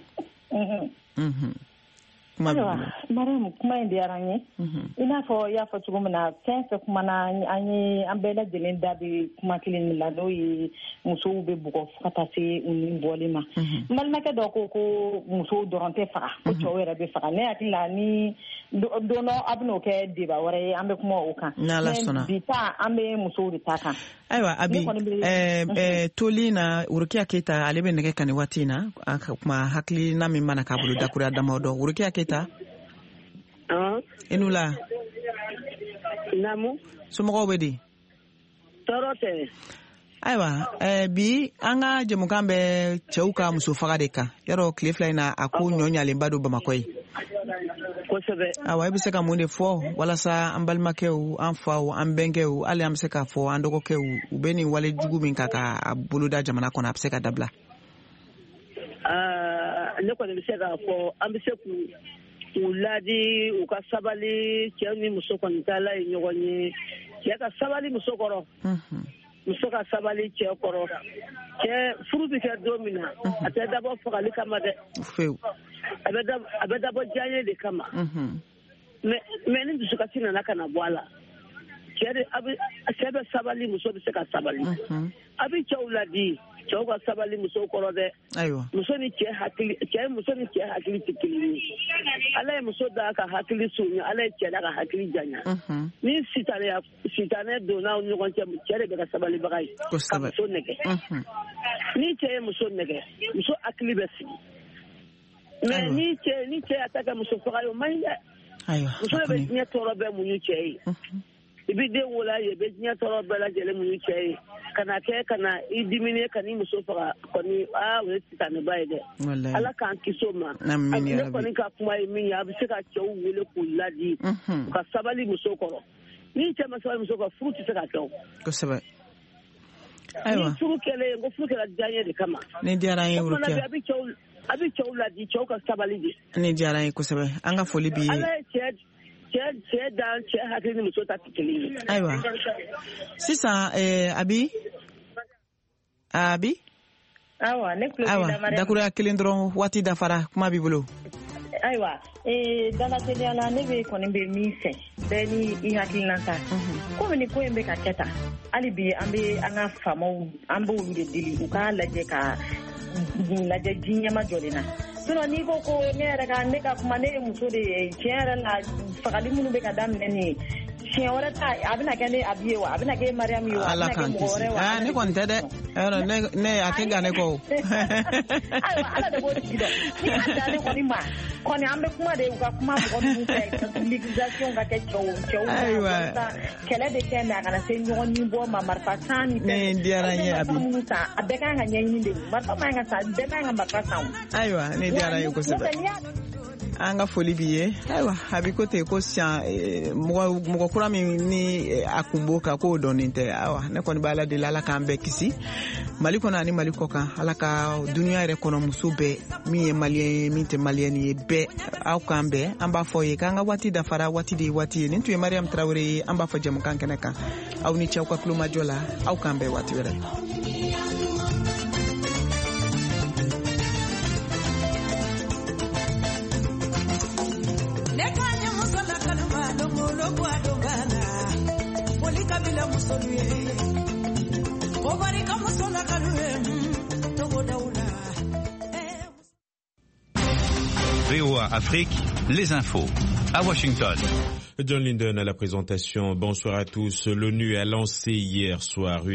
A: Mariam kuma in diyara n ye i n'a fɔ y'a fɔ cogo min na fɛn fɛn kuma na an ye an bɛɛ lajɛlen da bɛ kuma kelen la n'o ye musow bɛ bugɔ fo ka taa se u ni bɔli ma n balimakɛ dɔ ko ko musow dɔrɔn tɛ faga ko cɛw yɛrɛ bɛ faga ne hakili la ni don dɔ a bɛn'o kɛ débat wɛrɛ ye an bɛ kuma o kan mais bi ta an bɛ musow de ta kan.
C: ayiwa Abi toli na Urukiya Keyita ale bɛ nɛgɛ kan ni waati in na kuma hakilina min mana k'a bolo dakuruya dama dɔ Urukiya Keyita. Inu la.
B: Namu.
C: Somɔgɔw bɛ di?
B: Tɔɔrɔ tɛ.
C: Ayiwa bi an ka jɛmukan bɛ cɛw ka muso faga de kan yarɔ tile fila in na a ko ɲɔ ɲalenba don Bamakɔ ye.
B: Kosɛbɛ.
C: Awa e bɛ se ka mun de fɔ walasa an balimakɛw an faw an bɛnkɛw hali an bɛ se k'a fɔ an dɔgɔkɛw u bɛ nin wale jugu min ka ka boloda jamana kɔnɔ a bɛ se ka dabila.
B: Ne kɔni bɛ se k'a fɔ an bɛ se k'u u ladi u ka sabali cɛ ni muso kɔni taala ye ɲɔgɔn ye cɛ ka sabali muso kɔrɔ muso ka sabali cɛ kɔrɔ cɛ furu bɛ kɛ don min na a tɛ dabɔ fagali kama dɛ a bɛ dabɔ diyaɲɛ de kama mais ni dusukasi nana ka na bɔ a la cɛ bɛ sabali muso bɛ se ka sabali a bɛ cɛw ladi cɛw ka sabali muso kɔrɔ dɛ muso ni cɛ hakili cɛ muso ni cɛ hakili tɛ kelen ye ala ye muso da ka hakili surunya ala ye cɛ da ka hakili janya ni sitanɛ sitanɛ donna aw ɲɔgɔn cɛ cɛ de bɛ ka sabalibaga ye ka muso nɛgɛ ni cɛ ye muso nɛgɛ muso hakili bɛ sigi mais ni cɛ ni cɛ y'a ta kɛ muso faga ye o man ɲi dɛ muso de bɛ diɲɛ tɔɔrɔ bɛɛ muɲu cɛ ye i bɛ den wolo ye i bɛ diɲɛ tɔɔrɔ bɛɛ lajɛlen muɲu cɛ ye ka na kɛ ka na i dimine ka ni muso faga kɔni aa o ye sitanɛba ye dɛ ala k'an kisi o ma ne kɔni ka kuma ye min ye a bɛ se ka cɛw wele k'u ladi u ka sabali muso kɔrɔ ni cɛ ma sabali muso kɔrɔ furu tɛ se ka kɛ o
C: kosɛbɛ
B: ni furu kɛlen ko furu kɛra diyaɲɛ de kama
C: ne diyara an ye Urukiya
B: a bɛ cɛw ladi cɛw ka sabali de
C: ne diyara an ye kosɛbɛ an ka foli bi
B: ala ye cɛ cɛ dan cɛ hakili ni muso ta tɛ kelen ye
C: ayiwa sisan Abi Abi
A: awa ne kulo b'i la Mariam
C: dakuruya kelen dɔrɔn waati dafara kuma b'i bolo
A: ayiwa dalateliya la ne bɛ kɔni bɛ min fɛ bɛɛ ni i hakilina ta komi ni ko in bɛ ka kɛ tan hali bi an bɛ an ka faamaw an b'olu de deli u k'a lajɛ ka lajɛ diɲɛma jɔ de na sinon n'i ko ko ne yɛrɛ ka ne ka kuma ne ye muso de ye tiɲɛ yɛrɛ la fagali minnu bɛ ka daminɛ nin ye tiɲɛ wɛrɛ ta a bɛna kɛ ne Abi ye wa a bɛna kɛ Mariam ye wa a bɛna kɛ mɔgɔ wɛrɛ wa
C: ne kɔni tɛ dɛ ne ne a tɛ gan ne kɔ
A: ayiwa ala de b'o tigi dɔn ni y'a dan ne kɔni ma kɔni an bɛ kuma de u ka kuma mɔgɔ ninnu fɛ sensibilisation ka kɛ cɛw cɛw ma kɛlɛ de kɛ mɛ a kana se ɲɔgɔn ni bɔ ma marifa san ni
C: ne diyara n ye Abi
A: a bɛɛ kan ka ɲɛɲini de marifa man ka san bɛɛ man ka marifa san
C: ayiwa ne diyara n ye kosɛbɛ an ka foli b'i ye ayiwa a bɛ ko ten ko sisan mɔgɔ mɔgɔ kura min ni a kun b'o kan k'o dɔnnen tɛ ayiwa ne kɔni bɛ ala deli ala k'an bɛɛ kisi mali kɔnɔ ani mali kɔ kan ala ka duniya yɛrɛ kɔnɔ muso bɛɛ min ye maliyɛn ye min tɛ maliyɛn ye bɛɛ aw k'an bɛɛ an b'a fɔ ye k'an ka waati dafara waati de ye waati ye nin tun ye mariam tarawele ye an b'a fɔ jamukan kɛnɛ kan aw ni cɛw ka kulomajɔ la aw k'an bɛɛ waati wɛrɛ.
D: V O A Afrique, les infos. À Washington.
V: John Linden à la présentation. Bonsoir à tous. L'ONU a lancé hier soir une